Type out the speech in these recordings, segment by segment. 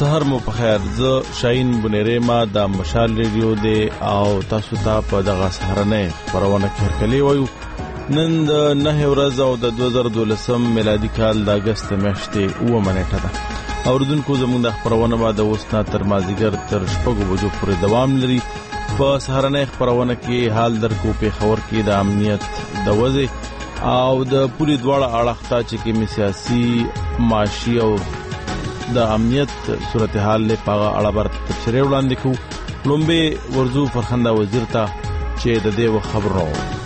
سحر مو په خیر. زه شاهین بنيري ما د مشال ریډیو دی او تاسو ته په دغه سحرنه خبرونه کې هرکلی وایو. نن د 9 ورځ او د 2012 میلادي کال د اگست میاشتې 9 نیټه ده. اوردونکو زموږ د خبرونه بعد اوسنا تر مازیګر تر شپږ بجو پورې دوام لري. په سحرنه خبرونه کې حال درکو په خبر کې د امنیت د وضع او د پوری دواړه اړخته چې کې سیاسي معاشي او د امنیت صورتحال له پاغه اړه بر تفسیر وړاندې کوو. لومبه ورزو فرخنده وزیر ته چې د دې خبرو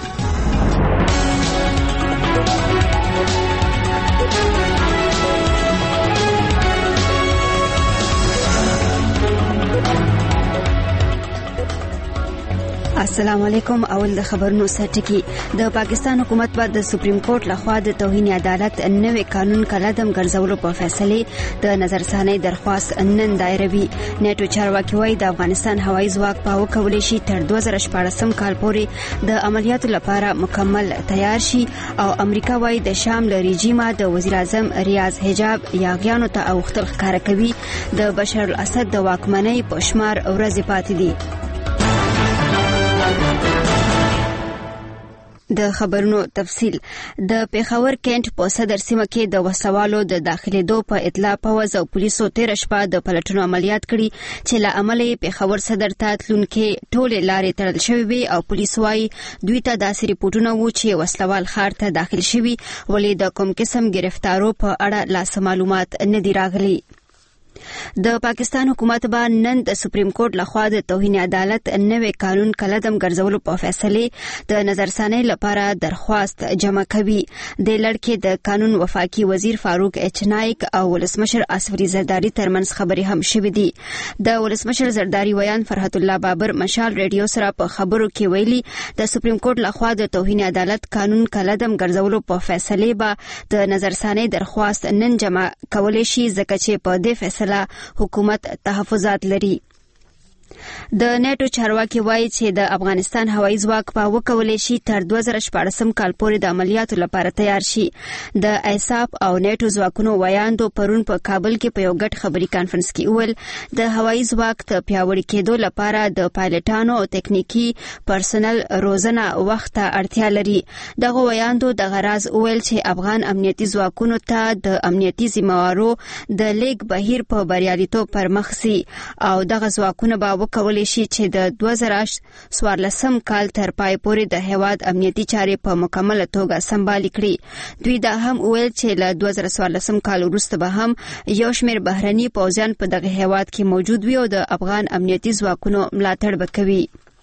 السلام علیکم. اول د خبرونو سرټکی. د پاکستان حکومت په د سپریم کورټ لخوا د توهین عدالت نوې قانون کلادم ګرځولو په فیصله د نظرثانۍ درخواست نن دایروي. نیټو چارواکي وايي د افغانستان هوایي ځواک په وکولې شي تر 2014 کال پورې د عملیاتو لپاره مکمل تیار شي او امریکا وايي د شام له رژیمه د وزیر اعظم ریاض حجاب یاغیانو ته اوختل ښکار کوي. د بشار الاسد د واکمنۍ په شمار ورځې پاتې دي. د خبرونو تفصیل. د پیښور کینټ په صدر سیمه کې د وسوالو د داخليدو په اطلاع پوز او پولیسو تیر شپه د پلټنو عملیات کړي چې له عمله پیښور صدر ته تلونکي ټوله لارې تړل شوې وي او پولیس وايي دوی ته داسې ریپورتونه وو چې وسلوال ښار ته داخل شوي ولې د کوم قسم گرفتارو په اړه لاس معلومات نه دی راغلي. د پاکستان حکومت به نن د سپریم کورټ لخوا د توهین عدالت نوې قانون کلادم ګرځولو په فیصله د نظرثانۍ لپاره درخواست جمع کوي. د لړکې د قانون وفاقي وزیر فاروق اچ نایک او ولسمشر اسف علي زرداری ترمنځ خبرې هم شوې دي. د ولسمشر زرداری ویان فرحت الله بابر مشال ریډیو سره په خبرو کې ویلي د سپریم کورټ لخوا د توهین عدالت قانون کلادم ګرځولو په فیصله به د نظرثانۍ درخواست نن جمع کولای شي ځکه چې په دې فیصله حکومت تحفظات لري. د نیټو چارواکي وایي چې د افغانستان هوایي ځواک په وکولې شي تر 2014 کال پورې د عملیاتو لپاره تیار شي. د ایساپ او نیټو ځواکونو ویاندو پرون په کابل کې په یو ګډ خبري کانفرنس کې وویل د هوایي ځواک ته پیاوړي کېدو لپاره د پایلټانو او تکنیکی پرسنل روزنه وخت ته اړتیا لري. دغه ویاندو د غراض وویل چې افغان امنیتي ځواکونو ته د امنیتي ذمہوارو د لیک بهیر په بریالیتوب پرمخ سي او دغه ځواکونه به وکولای شي چې د 2014 کال تر پای پورې د هیواد امنیتي چارې په مکمله توګه سمبال کړي. دوی دا هم ویل چې له 2014 کال وروسته به هم یو شمېر بهرني پوځیان په دغه هیواد کې موجود وي او د افغان امنیتي ځواکونو ملاتړ وکوي.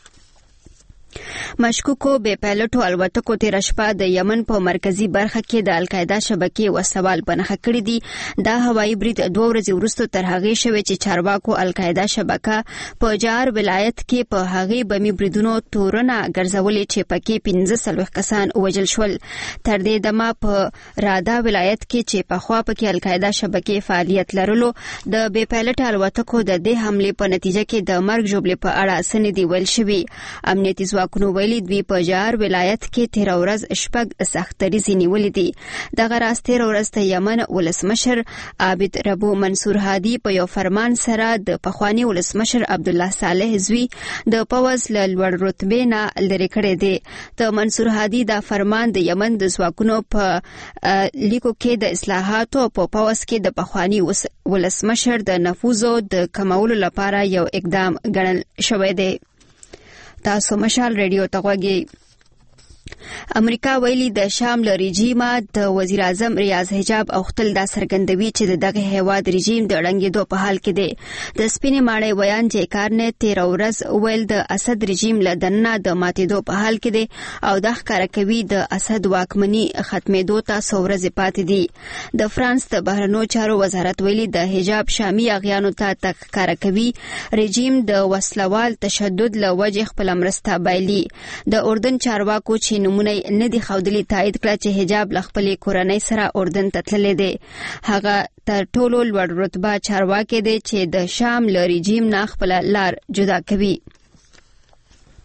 مشکوکو بې پایلټو الوتکو تیر شپه د یمن په مرکزی برخه کې د القاعده شبکې وسوال بنخښه کړې دي. دا هوایي برید 2 ورځې وروسته تر هغې شوی چې چارواکو القاعده شبکه په جار ولایت کې په هغې بمي بریدونو تورونه ګرځولې چې پکې 15 کسان وژل شول. تر دې دمه په رادا ولایت کې چې پخوا پکې القاعده شبکې فعالیت لرلو د بې پایلټ الوتکو د دې حمله په نتیجه کې د مرګ ژوبلې په اړه سند دی ویل شوی. امنیتي ځواکونو ویلي دوی په جار ولایت کې تیر ورځ شپږ سختریزې نیولې دي. دغه راز تیر ورځ د یمن ولسمشر عابد ربو منصور هادي په یو فرمان سره د پخوانی ولسمشر عبد الله صالح زوی د پوز له لوړ رتبې نه لرې کړی دی. د منصور هادي دا فرمان د یمن د ځواکونو په لیکو کې د اصلاحاتو په پوز کې د پخوانی ولسمشر د نفوذ د کمولو لپاره یو اقدام ګڼل شوی دی. تاسو مشال ریډیو ته غوږی. امریکا ویلي د شام له رژیمه د وزیر اعظم ریاض حجاب اوختل دا څرګندوي چې دغه هیواد رژیم د ړنګېدو په حال کې دی. د سپینې ماڼۍ ویان جیکار نه 13 ورځ ویل د اسد رژیم له دننه د ماتېدو په حال کې دی او د ښکاره کوي د اسد واکمني ختمېدو ته څو ورځې پاتې دي. د فرانس د بهرنیو چارو وزارت ویلي د حجاب شامي اغیانو ته ښکاره کوي رژیم د وسلوال تشدد له وجې خپل مرسته بایلي. د اردن چارواکو چې نمونه نه دي ښودلي تایید کړه چې حجاب له خپلې کورنۍ سره اردن ته تللی دی. هغه تر ټولو لوړ رتبه چارواکی دی چې د شام له رژیم نه خپله لار جدا کوي.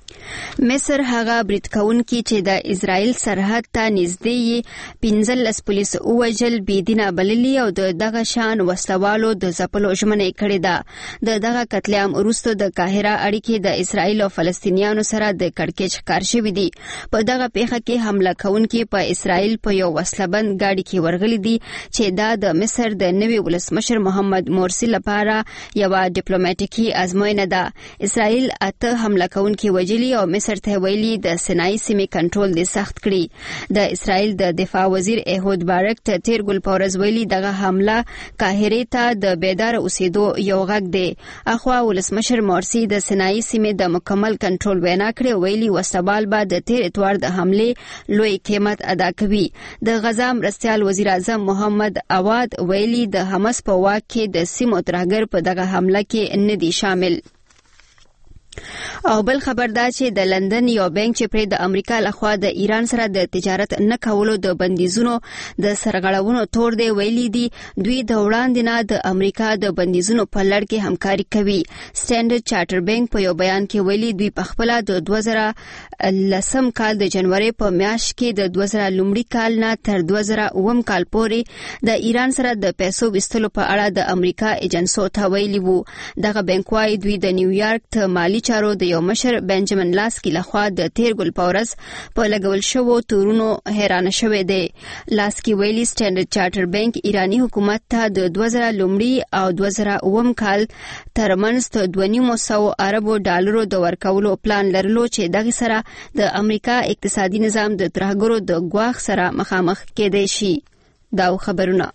مصر هغه برید کوونکي چې د اسرائیل سرحد ته نږدې 15 پولیس ووژل بېدینه بللي او دغه شان وسلوالو د ځپلو ژمنه کړې ده. دغه قتل عام وروسته د قاهره اړیکې د اسرائیل او فلسطینیانو سره د کړکېچ ښکار شوي دي. په دغه پیښه کې حمله کوونکي په اسرائیل په یو وسلهبند ګاډي کې ورغلي دي چې دا د مصر د نوي ولسمشر محمد مرسي لپاره یوه ډیپلوماټیکي ازموینه ده. اسرائیل 8 حمله کوونکي وژلي او مصر ته ویلي د سینای سیمې کنټرول دې سخت کړي. د اسرائیل د دفاع وزیر احود بارک تیر ګل په ورځ ویلي دغه حمله قاهرې ته د بیدار اوسېدو یو غږ دی. اخوا ولسمشر مرسي د سینای سیمې د مکمل کنټرول وینا کړې، ویلي وسوال به د تیر اتوار د حملې لوی قیمت ادا کوي. د غزا مرستیال وزیر اعظم محمد عواد ویلي د حماس په واک کې د سیمو ترهګر په دغه حمله کې نه دي شامل. او بل خبر دا چې د لندن یو بانک چې پرې د امریکا لخوا د ایران سره د تجارت نه کولو د بندیزونو د سرغړونو تور دی، ویلي دي دوی د وړاندې نه د امریکا د بندیزونو په لړ کې همکاري کوي. سټانډرډ چارټر بانک په یو بیان کې ویلي دوی په خپل د 2010 کال د جنوري په میاشت کې د 2000 لومړي کال نه تر 2009 کال پورې د ایران سره د پیسو وستلو په اړه د امریکا ایجنسو ته ویلي وو. دغه بانک وايي دوی د نیویارک ته مالی چارو د یو مشر بنجامین لاسکی لخوا د تیر ګل په ورځ په لګول شوو تورونو حیرانه شوی دی. لاسکی ویلي سټانډرډ چارټر بانک ایرانی حکومت ته د 2000 لومړي او 2009 کال ترمنځ د 2.9 اربو ډالرو د ورکولو پلان لرلو چې دغه سره د امریکا اقتصادي نظام د ترهګرو د ګواښ سره مخامخ کېدای شي. دا خبرونه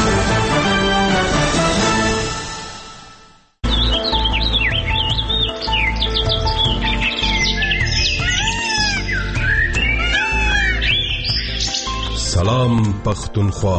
سلام پختونخوا.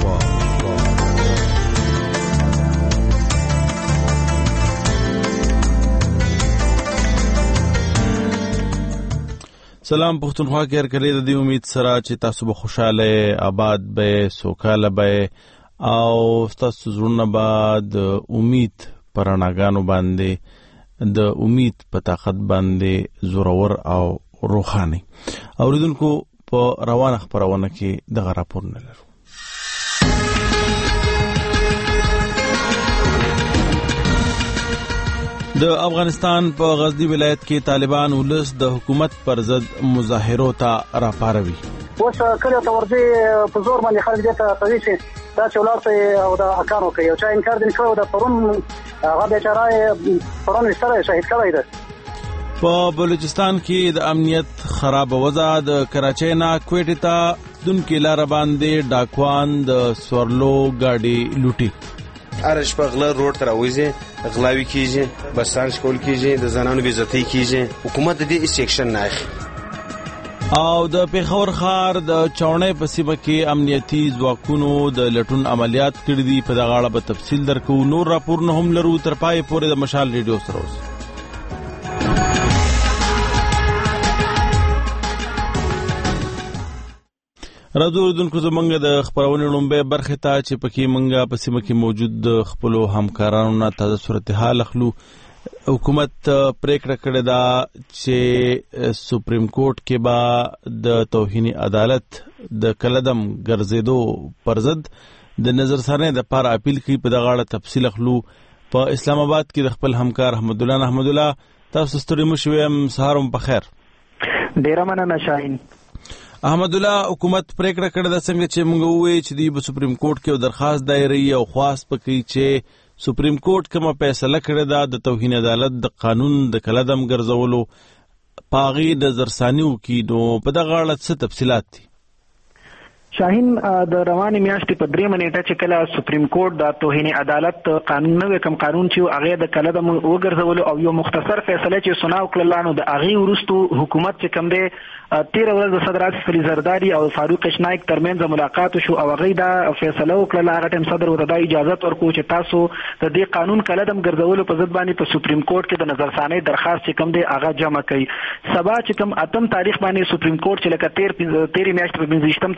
سلام پختونخوا کې هرکلی د دې امید سره چې تاسو به خوشاله آباد به سوکاله به او تاسو زړونه به د امید پراناګانو باندې د امید په طاقت باندې زورور او روحاني. اوریدونکو په روانه خبرونه کې دغه راپور نه لرو. د افغانستان په غزنی ولایت کې طالبان ولس د حکومت پر ضد مظاهرو ته راپاروي. اوس کله ته ورځي په زور باندې خلک دې ته کوي چې دا چولارته او د اکانو کوي او چې انکار دې کوي د پرون هغه بیچاره پرون سره شهید کړی دی. په بلوچستان کې د امنیت خراب وضع د کراچۍ نه کوټې ته دونکو لار باندې ډاکوان د سورلو گاډي لوټي. ارش په غلا روډ تر اوځي غلاوي کیږي، بسان شکول کیږي، د زنانو بې عزتي کیږي. حکومت دې سیکشن نه اخلي. او د پیښور ښار د چاونې په سیمه کې امنیتي ځواکونو د لټون عملیات کړي دي. په دغه اړه به تفصیل درکو. نور راپورونه هم لرو. تر پای پورې د مشال ریډیو سره اوسئ. راځو دونکو زمونږ د خبرونې لومبه برخه ته چې پکې مونږه په سیمه کې موجود د خپل همکارانو نه تازه صورتحال اخلو. حکومت پریکړه کړې ده چې سپریم کورټ کې به د توهین عدالت د کلدم ګرځېدو پر ضد د نظرثانې د لپاره اپیل کوي. په دغه اړه تفصیل اخلو. په اسلام آباد کې د خپل همکار احمد الله تاسو ستړي مو شوم. سهارم په خیر. ډیر مننه شاهین. احمد الله حکومت پریکړه کړې ده څنګه چې موږ وایي چې د سپریم کورټ کې درخواست دایري او خواست پکې چې سپریم کورټ کومه فیصله کړې ده د توهین عدالت د قانون د کلدم ګرځولو پاغي د زرسانیو کې نو په دغه اړه څه تفصيلات دي؟ شاهین د رواني میاشتې په 3 منېټه چې کله سپریم کورټ د توهین عدالت قانون نوې کوم قانون چې هغه د کلدم وګرځول او یو مختصر فیصله چې سناو کړلانو د اغي ورستو حکومت چې کوم دی 13 ورځې د صدر عاصف علي زرداری او فاروق اشنایک ترمنځ ملاقات شو او هغه دا فیصله وکړه. هغه ټیم صدر ورته اجازه ورکړه چې تاسو د دې قانون کلدم ګرځول په ضد باندې په سپریم کورټ کې د نظرثانې درخواست چې کوم دی هغه جمع کړي. سبا چې کوم اتم تاریخ باندې سپریم کورټ چې لکه 13 میاشتې په 15 تاریخ باندې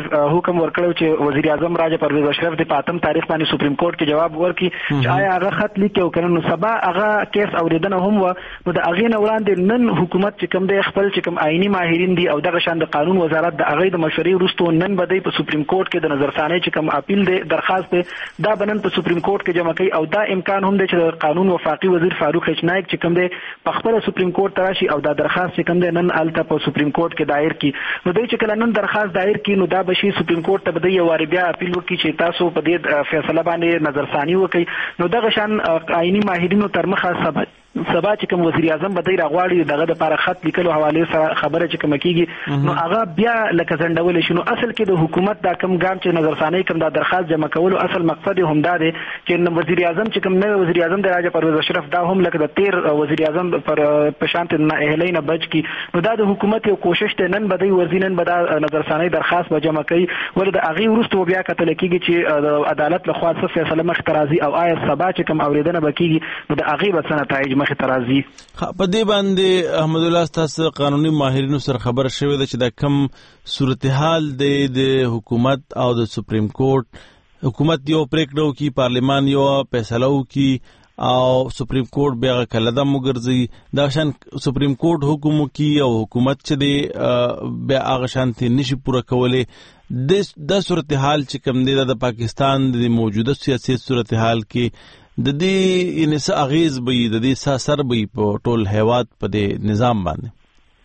حکم ورکړو چې وزیر اعظم راجا پرویز اشرف د 8 تاریخ باندې سپریم کورټ کې جواب ورکړي چې آیا هغه خط لیکو کنه. نو سبا هغه کیس اوریدنه هم و. نو د هغه نه وړاندې نن حکومت چې کوم د خپل چې کوم آئینی ماهرین دي او دغه شان د قانون وزارت د هغه د مشورې وروسته نن به په سپریم کورټ کې د نظرثانۍ چې کوم اپیل دی درخواست دی دا بنن په سپریم کورټ کې جمع کوي او دا امکان هم دی چې قانون وفاقي وزیر فاروق خچنایک چې کوم دی په خپل سپریم کورټ تراشي او دا درخواست چې کوم دی نن الته په سپریم کورټ کې دایر کی. نو دوی چې کله نن درخواست دایر کی نو دا بشي سپریم کورټ ته به یو واری بیا اپیل وکړي چې تاسو په دې فیصله باندې نظرثاني وکړي. نو دغه شان آئینی ماهرینو تر مخه سبا چې کوم وزیر اعظم به دی راغواړي دغه د لپاره خط لیکلو حواله سره خبره چې کوم کیږي نو هغه بیا لکه ځندول شي. نو اصل کې د حکومت دا کوم ګام چې نظرثاني کوم دا درخواست جمع کولو اصل مقصد هم دا دی چې وزیر اعظم چې کوم نوی وزیر اعظم د راجا پرویز اشرف دا هم لکه د 13 وزیر اعظم پر پشانت نه اهلینه بچ کی. نو دا د حکومت یو کوشش ته نن بدی وزینن بدا نظرثاني درخواست به جمع کوي ول د اغي ورستو بیا کتل کیږي چې د عدالت له خوا څه فیصله مخ ترازی او آیا سبا چې کوم اوریدنه بکیږي نو د اغي به نتایج مخ ترازی. په دې باندې احمد الله تاسو قانوني ماهرینو سره خبر شوی دی چې دا کم صورتحال د حکومت او د سپریم کورټ حکومت یو پریکړه کی پارلیمان یو فیصله وکي او سپریم کورټ بیا کله د مګرځي دا شان سپریم کورټ حکم کی او حکومت چې دی بیا هغه شانتي نشي پوره کولای. د صورتحال چې کوم دی د پاکستان د موجوده سیاسي صورتحال کې د دې انس اغیز به د دې سر به په ټول هیواد په دې نظام باندې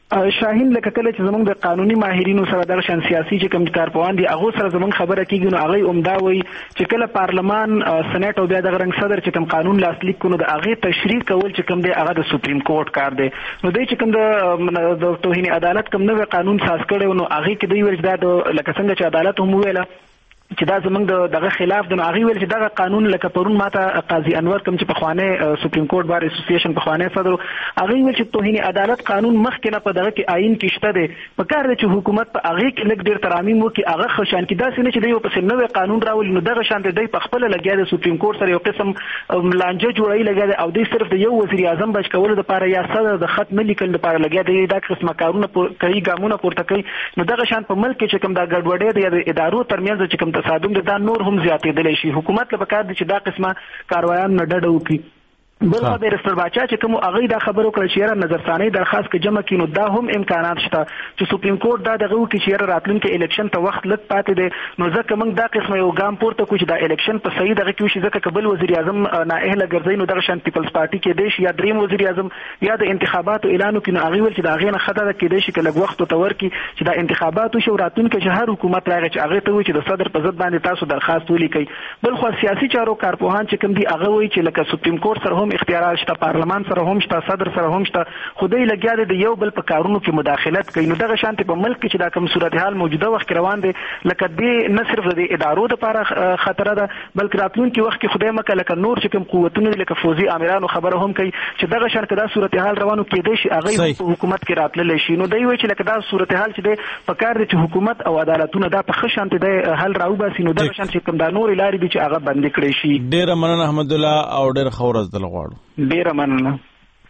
شاهین لکه کله چې زمونږ د قانوني ماهرینو سره د سیاسي چې کوم کارپوهان دي هغه سره زمونږ خبره کیږي نو هغه عمده وي چې کله پارلمان سېنات او بیا د رنګ صدر چې کوم قانون لاسلیک کړي د هغه تشریح کول چې کوم دی هغه د سپریم کورټ کار دی. نو دوی چې کوم د توهین عدالت کوم نوې قانون ساز کړي نو هغه کې دوی ورته د لکه څنګه چې عدالت هم ویله چې دا زمونږ دغه خلاف د هغه ویل چې دغه قانون لکه پرون ماته قاضي انور کوم چې په خوانه سپریم کورټ بار اسوسییشن په خوانه صدر هغه ویل چې توهین عدالت قانون مخکې نه په دغه کې آئین کې شته دی په کار دی چې حکومت په هغه کې لګ ډیر ترامیم وکي هغه خوشان کې داسې نه چې دوی په نوې قانون راولي نو دغه شان دی په خپل لګیا د سپریم کورټ سره یو قسم لانجه جوړی لګیا دی او دوی صرف د یو وزیر اعظم بچ کول د لپاره یا صدر د خط نه لیکل لپاره لګیا دی دا قسمه کارونه کوي ګامونه پورته کوي. نو دغه شان په ملک کې چې کوم دا ګډوډي دی د ادارو ترمنځ چې کوم تصادم دا نور هم زیاتېدلی شي. حکومت له پکار دي چې دا قسمه کاروایان نه ډډه وکړي. بل خبر رسول باچا چې کوم هغه دا خبرو کړ چې یاره نظرثاني درخواست کې جمع کینو دا هم امکانات شته چې سپریم کورټ دا دغه وکړي چې یاره راتلونکي الیکشن ته وخت لږ پاتې دی نو ځکه موږ دا قسمه یو ګام پورته کوو چې دا الیکشن په صحیح دغه کې وشي ځکه قبل وزیر اعظم نااهله ګرځي نو دغه شان پیپلز پارټي کې دی شي یا دریم وزیر اعظم یا د انتخاباتو اعلان وکړي نو هغه ول چې دا غینه خطر کې دی شي کله وخت تور کې چې دا انتخاباتو شو راتلونکي چې هر حکومت راغی چې هغه ته وي چې د صدر په ضد باندې تاسو درخواست ولیکئ. بل خو سیاسي چارو کارپوهان چې کوم دي هغه وایي چې لکه سپریم کورټ سره هم اختیارات شته پارلمان سره هم شته صدر سره هم شته خدای لګیا دی یو بل په کارونو کې مداخلت کوي. نو دغه شانتي په ملک کې چې دا کوم صورتحال موجوده وخت روان دي لکه دې نه صرف د ادارو لپاره خطر ده بلکې راتلونکي وخت کې خدای مکه لکه نور چې کوم قوتونه لکه فوزي امرانو خبره هم کوي چې دغه شان کدا صورتحال روانو کې دی شي هغه په حکومت کې راتلل شي. نو دوی وایي چې لکه دا صورتحال چې دی په کار دي چې حکومت او عدالتونه دا په خشانت دی حل راوباسي نو دغه شان چې کوم دا نور لارې دي چې هغه بند کړي شي. ډیر مننه احمد الله او ډیر خورز دل غواړو. ډیر مننه.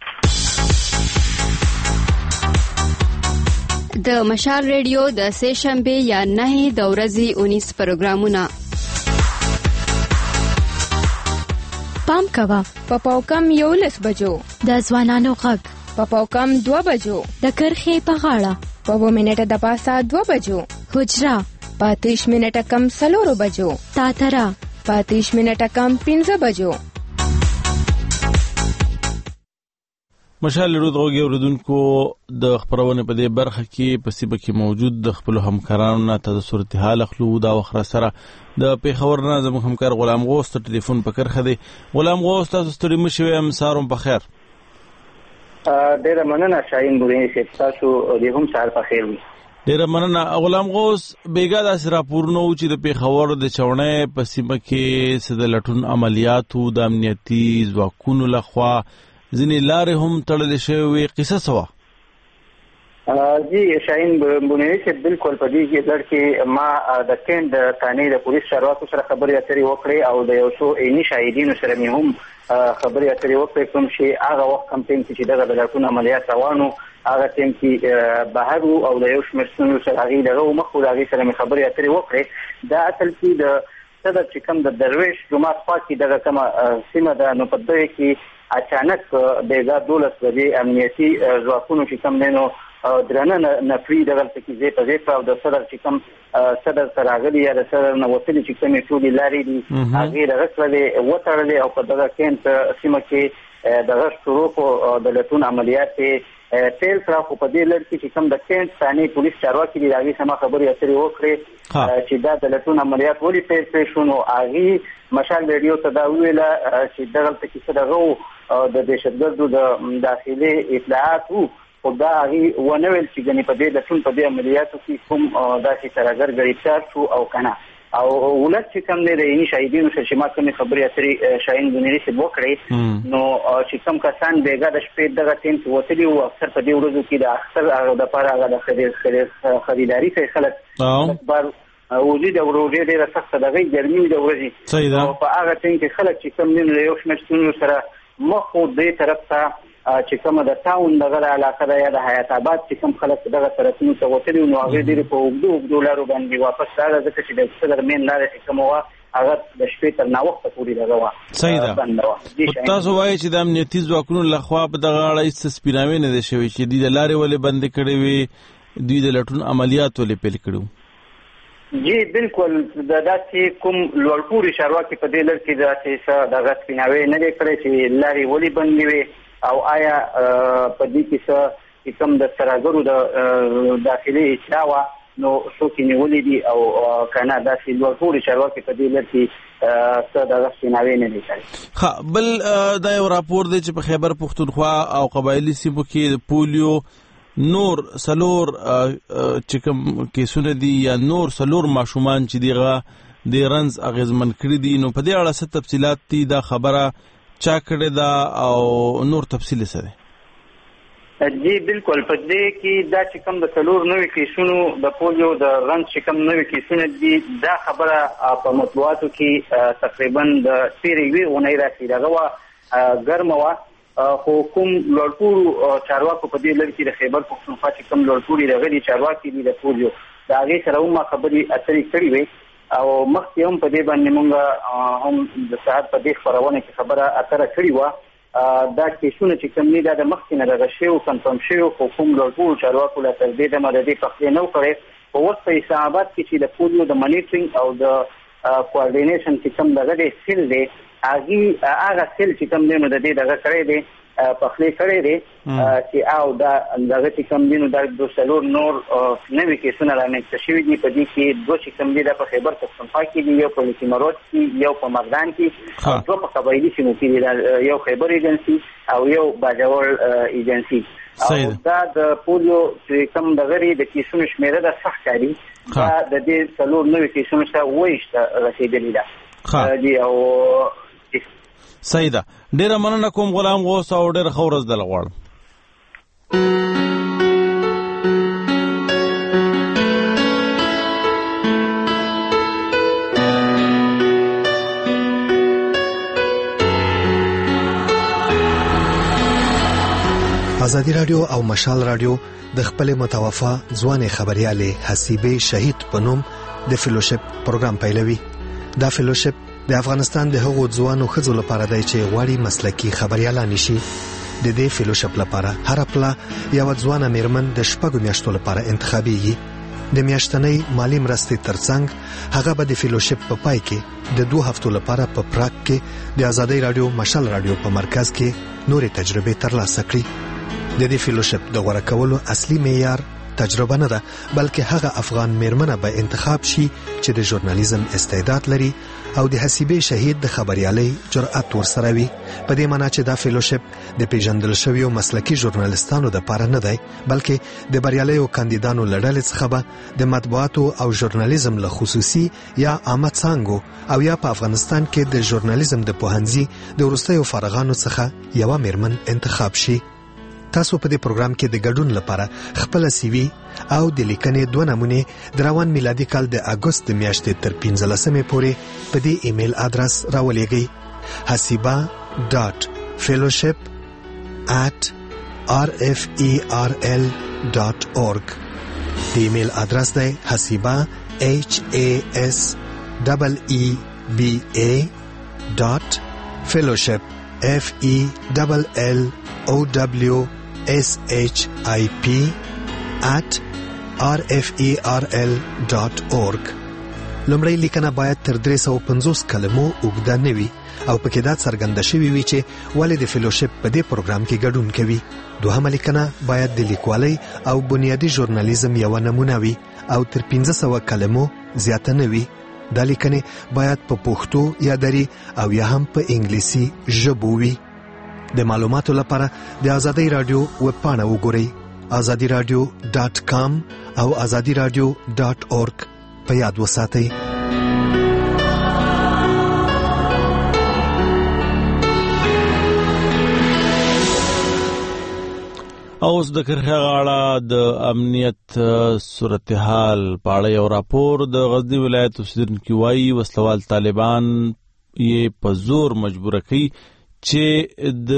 د مشال ریډیو د سه شنبه یا 9 د ورځې 19 پروګرامونه پام کوا په پاوکم 11 بجو د ځوانانو غږ په پاوکم 2 بجو د کرخې په غاړه په 2 منټه د پاسه 2 بجو حجرا په 30 منټه کم 4 بجو تاترا په 30 منټه کم 15 بجو. مشال رود غوږی اوریدونکو د خبرونه په دې برخه کې په سیبه کې موجود د خپل همکارانو نه ته صورتحال اخلو دا وخره سره د پیښور نه زموږ همکار غلام غوث ته ټلیفون پکړه دی. غلام غوث تاسو ستړي مشوي هم سارم په خیر. ډیر مننه شاهین بورینی چې تاسو دې هم سار په خیر وي. ډیر مننه غلام غوث. بیګا د راپورونو چې د پیښور د چوڼې په سیمه کې سد لټون عملیاتو د امنیتي ځواکونو لخوا ځینې لارې هم تړل شوی قصه سوا. جی شاهین بورینی چې بالکل په دې کې لړ ما د کیند تانې د پولیس چارواکو سره خبرې اترې وکړې او د یو څو عیني شاهدینو سره مې هم خبرې اترې وکړې کوم چې هغه وخت کمپین چې دغه د لټون عملیات روانو هغه ټیم کې بهر او د یو شمېر ستونزو سره هغې دغه مخکې د هغې سره مې خبرې اترې وکړې. دا اصل کې د صدر چې کوم د درویش جومات خوا کې دغه کومه سیمه ده، نو په دغه کې اچانک بیګا 12 بجې امنیتي ځواکونو چې کوم دی نو درنه نفري دغلته کې ځای په ځای کړه او د صدر چې کوم صدر ته راغلي یا د صدر نه وتلي چې کومې ټولې لارې دي هغې دغه کړلې وتړلې او په دغه کیمپ سیمه کې دغه شروع کړو د لټون عملیات پیل کړه. خو په دې لړ کې چې کوم د کیمپ ثاني پولیس چارواکي دي هغې سره خبرې اترې وکړې چې دا د لټون عملیات ولې پیل کړی شو. نو هغې مشال ریډیو ته دا وویله چې دغلته کې څه دغه د دهشتګردو د داخلي اطلاعات وو، خو دا هغې ونه ویل چې ګنې په دې لټون په دې عملیاتو کې کوم داسې ترهګر ګرفتار شو او که نه. او ولس چې کوم دی د عیني شاهدینو سره چې ما کومې خبرې اترې شاهین بنیري صاحب وکړې، نو چې کوم کسان بیګا د شپې دغه ټیم کې وتلي وو اکثر په دې ورځو کې د اختر هغه دپاره هغه د خریداري کوي خلک بار وجود او روزي ډېره سخته دغه ګرمي د ورځې او په هغه ټیم کې خلک چې کوم دي یو شمېر ستونزو سره مخ و دې طرف ته چې کومه د ټاون دغه علاقه ده یا د حیات آباد چې کوم خلک دغه طرفونو ته وتلي نو هغې ډېرې په اوږدو لارو باندې واپس راغله ځکه چې د صدر مین لاره چې کومه وه هغه د شپې تر ناوخته پورې دغه وه بنده وه. تاسو وایئ چې د امنیتي ځواکونو لخوا په دغه اړه هېڅ سپیناوی نه دی شوی چې دوی د لارې ولې بندې کړې وې، دوی د لټون عملیات ولې پیل کړي؟ جی بالکل د داسې کوم لوړپوړي چارواکي په دې لړ کې داسې څه دغه سپیناوی نه دی کړی چې لارې ولې بندې وې او آیا په دې کې څه کوم د ترهګرو د داخلي اطلاع وه نو څوک یې نیولي دي او که نه داسې لوړپوړي چارواکي په دې لړ کې څه دغه سپیناوی نه دی کړی. بل دا یو راپور دی چې په خیبر پښتونخوا او قبایلي سیمو کې د پولیو نور سلور چې کوم کیسونه دي یا نور سلور ماشومان چې دغه د رنز اغیزمن کړي دي، نو په دې اړه څه تفصیلات دي، دا خبره چا کړې ده او نور تفصیل څه دی؟ جی بالکل په دې کې دا چې کوم د څلور نوي کیسونو د پولیو د رنز چې کوم نوي کیسونه دي دا خبره په مطبوعاتو کې تقریبا د تېرې یوې اونۍ راځي دغه وه ګرمه وه، خو کوم لوړپوړو چارواکو په دې لړ کې د خیبر پښتونخوا چې کوم لوړپوړي دغه چارواکي دي د پولیو د هغې سره هم ما خبرې اترې کړې وې او مخکې هم په دې باندې مونږ هم د ساعت په دې خپرونه کې خبره اتره کړې وه. دا کیسونه چې کوم دي دا د مخکې نه دغه شوي کنفرم شوي، خو کوم لوړپوړو چارواکو لا تر دې دمه د دې پخلی نه و کړی. په اوس په اسلام آباد کې چې د پولیو د منیټرینګ او د کوارډینیشن چې کوم دغه دی سیل دی هغه سیل چې کوم دی نو د دې دغه کړی دی پخلی کړی دی چې او دا دغه چې کوم دي نو دا د څلور نور نوي کیسونه رامنځته شوي دي. په دې کې دوه چې کوم دي دا په خیبر پښتونخوا کې دي، یو په لیکمرود کې، یو په مردان کې او دوه په قبایلي سیمو کې دي، یو خیبر ایجنسي او یو باجوړ ایجنسي. او دا د پولیو چې کوم دغه د کیسونو شمېره ده سخت کاري دا د دې څلور نوي کیسونو سره 28 ته رسېدلې ده. جی او صحیح ده، ډیره مننه کوم غلام غوث او ډیره ښه ورځ دله غواړم. ازادي رادیو او مشال رادیو د خپل متوفا ځوانې خبريالې حسیبه شهید په نوم د فیلوشپ پروګرام پیلوي. دا فیلوشپ د افغانستان د هغو ځوانو ښځو لپاره دی چې غواړي مسلکي خبريالان شي. د دې فیلوشپ لپاره هر پلا یو ځوانه میرمن د شپږو میاشتو لپاره انتخابيږي. د میاشتنۍ مالی مرستې ترڅنګ هغه به د فیلوشپ په پای کې د 2 هفتو لپاره په پراګ کې د ازادي رادیو مشال رادیو په مرکز کې نورې تجربې ترلاسه کړي. د دې فیلوشپ د غوړه کولو اصلي معیار تجربه نه ده، بلکې هغه افغان میرمنه به انتخاب شي چې د ژورنالیزم استعداد لري او د حسیبه شهید د خبريالۍ جرأت ورسره وي. په دې معنی چې دا فیلوشپ د پیژندل شویو مسلکي ژورنالیستانو د لپاره نه دی، بلکې د بریالیو کاندیدانو لړل څخه به د مطبوعاتو او ژورنالیزم له خصوصي یا عامه څانګو او یا په افغانستان کې د ژورنالیزم د پوهنځي د وروستیو فارغانو څخه یو میرمن انتخاب شي. تاسو په دې پروګرام کې د ګډون لپاره خپل سی وی او د لیکنې 2 نمونه د روان میلادي کال د اگست میاشتې تر 15مې پورې په دې ایمیل ادرس راولېږئ: hasiba.fellowship@ rferl.org. د ایمیل آدرس دی hashiba@fellowship fellowship@rferl.org. لومړی لیکنه باید تر 350 کلمو اوږده نه وي او پکې دا څرګنده شوی وي چې ولې د فیلوشپ په دې پروګرام کې ګډون کوي. دوهمه لیکنه باید د لیکوالۍ او بنیادی ژورنالیزم یو نمونه وي او تر 500 کلمو زیاته نه وي. دا لیکنه باید په پښتو یا دری او یا هم په انګلیسي ژبه وي. د معلوماتو لپاره د آزادۍ رادیو ویب پاڼه وګورئ azadiradio.com او azadiradio.org په یاد وساتئ. اوس د کرخه غاړه د امنیت صورتحال په اړه یو راپور د غزنی ولایت اوسیدونکو وايي وسلوال طالبان یې په زور مجبور کړي چې د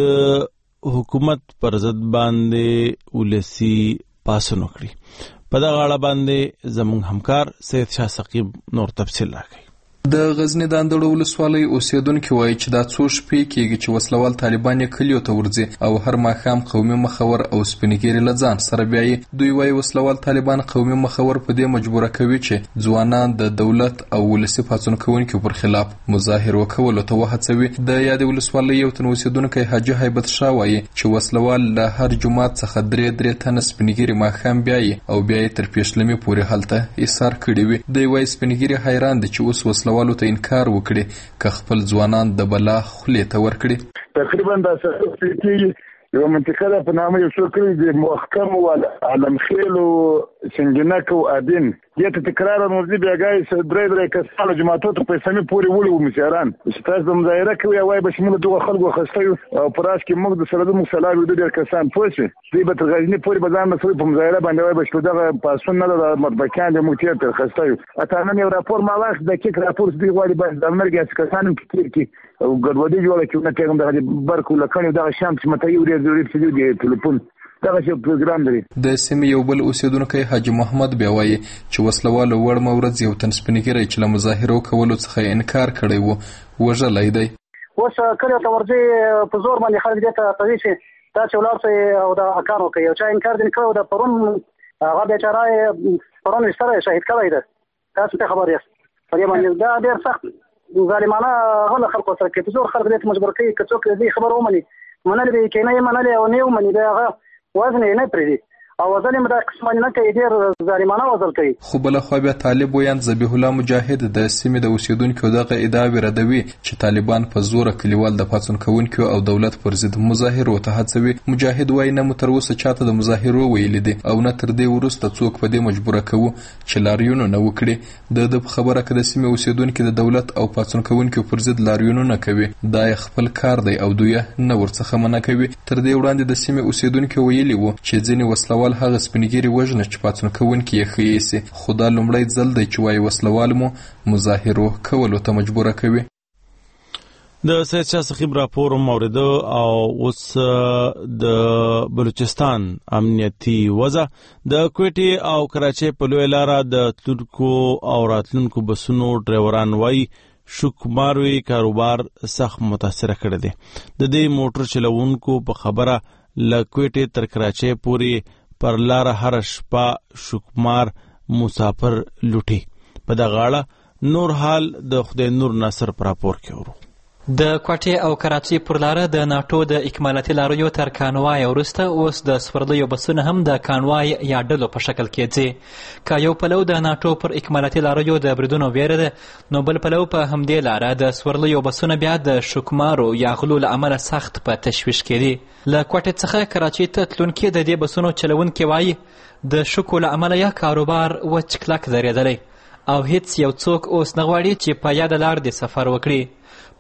حکومت پر ضد باندې ولسی پاسون وکړي. په دا غاړه باندې زموږ همکار سید شاه ثقيب نور تفصیل راکړي. د غزنی د اندړو ولسوالۍ اوسیدونکو وایي چې دا څو شپې کېږي چې وسلوال طالبان یې کلیو ته ورځي او هر ماښام قومي مخور او سپینګیري له ځان سره بیایي. دوی وایي وسلوال طالبان قومي مخور په دې مجبوره کوي چې ځوانان د دولت او ولسي پاڅون کوونکو پر خلاف مظاهره وکولو ته وهڅوي. د یاد ولسوالۍ یو تن اوسیدونکی حاجی هیبت شاه وایي چې وسلوال له هر جمعات څخه درې تنه سپینګیري ماښام بیایي او بیا یې تر پیشلمي پورې هلته ایثار کړي وي. دوی وایي سپینګیري حیران دي چې اوس والو ته انکار وکړي که خپل ځوانان د بلا خولې ته ورکړي. تقریبا د سیاسي یو منطقه ده په نامه یو څوک د محکم او علمخیل او سنجنک او ادین دې ته تکرار مرضی بیاګای درې کسانو جماعتو ته په سمې پورې وړي و مسیران چې تاسو د مظاهره کوي وای به شمول دغه خلکو خسته او پراش کې موږ د سره د مصالحه د ډېر کسان پوښي دې به تر غزنی پورې بازار مسوي په مظاهره باندې وای به شو دغه پاسون نه د مطبقان د مختیر تر خسته اته نن یو راپور ما واخ د کیک راپور دی غواړي به د امریکا کسانو کې او ګډوډي جوړه کړي نه کېږم د برکو لکه دا شام چې مته یو ډېر دی ټلیفون دا شی پروګرام دی. د سیمې یو بل اوسیدونکی حاجی محمد بیا وایي چې وسلوال وړ مورز یو تن سپینګری چې له مظاهره کولو څخه انکار کړی وو وژلای دی. اوس کله ته ورځي په زور باندې خلک دې ته توی شي دا چې ولارسه او دا اکانو کوي او چې انکار دې کوي دا پرون هغه بیچاره پرون سره شهید کړی دی. تاسو ته خبر یاست په دې باندې دا ډېر سخت ظالمانه غل خلکو سره کې په زور خلک دې مجبور کوي که څوک دې خبر ومني منل به کې نه منل او نه ومني دا هغه وزن نه پریدي او ظالم دا قسمه نه کوي ډېر ظالمانه وزل کوي. خو بل خو بیا طالب ویان ذبیح الله مجاهد د سیمې د اوسیدونکو دغه ادعا ردوي چې طالبان په زور کلیوال د پاتون کوونکو او دولت پر ضد مظاهره ته هڅوي. مجاهد وایي نه متر اوسه چاته د مظاهره ویل دي او نه تر دې ورسته څوک په دې مجبوره کوي چې لاریون نه وکړي. د خبره کده سیمې اوسیدونکو د دولت او پاتون کوونکو پر ضد لاریون نه کوي دا خپل کار دی او دوی نه ورڅخه منع کوي. تر دې وړاندې د سیمې اوسیدونکو ویلي وو چې ځینې وسلوال هغه سپینګیري وژنه چې پاتون کوونکي یې خېسي خدا لومړی ځل دی چې وايي وسلوال مو مظاهره کولو ته مجبور کوي. د سید شاه ثقيب راپور موریده او اوس د بلوچستان امنیتي وضع د کوټي او کراچۍ په لوی لار د تلونکو او راتلونکو بسونو ډرایوران وايي شکماروي کاروبار سخت متاثر کړی دی. د دې موټر چلوونکو په خبره لکوټي تر کراچۍ پورې پر لار هر شپه شکمار مسافر لوټي. په دا غاړه نور حال د خدای نور ناصر پر راپور کې ورو. د کوټي او کراچۍ پر لار د ناتو د اکمالاتي لاریو تر کانوای ورسته اوس د سپرلیو بسونه هم د کانوای یا ډلو په شکل کې دي. که یو پلو د ناتو پر اکمالاتي لاریو د بریدونو ویره ده نو بل پلو په همدې لاره د سپرلیو بسونه بیا د شکمارو یا غلو له امله سخت په تشویش کې دي. له کوټي څخه کراچۍ ته تلونکي د دې بسونو چلونکي وایي د شکو له امله یا کاروبار وچ کلک درېدلی او هیڅ یو څوک اوس نه غواړي چې په یاد لار د سفر وکړي.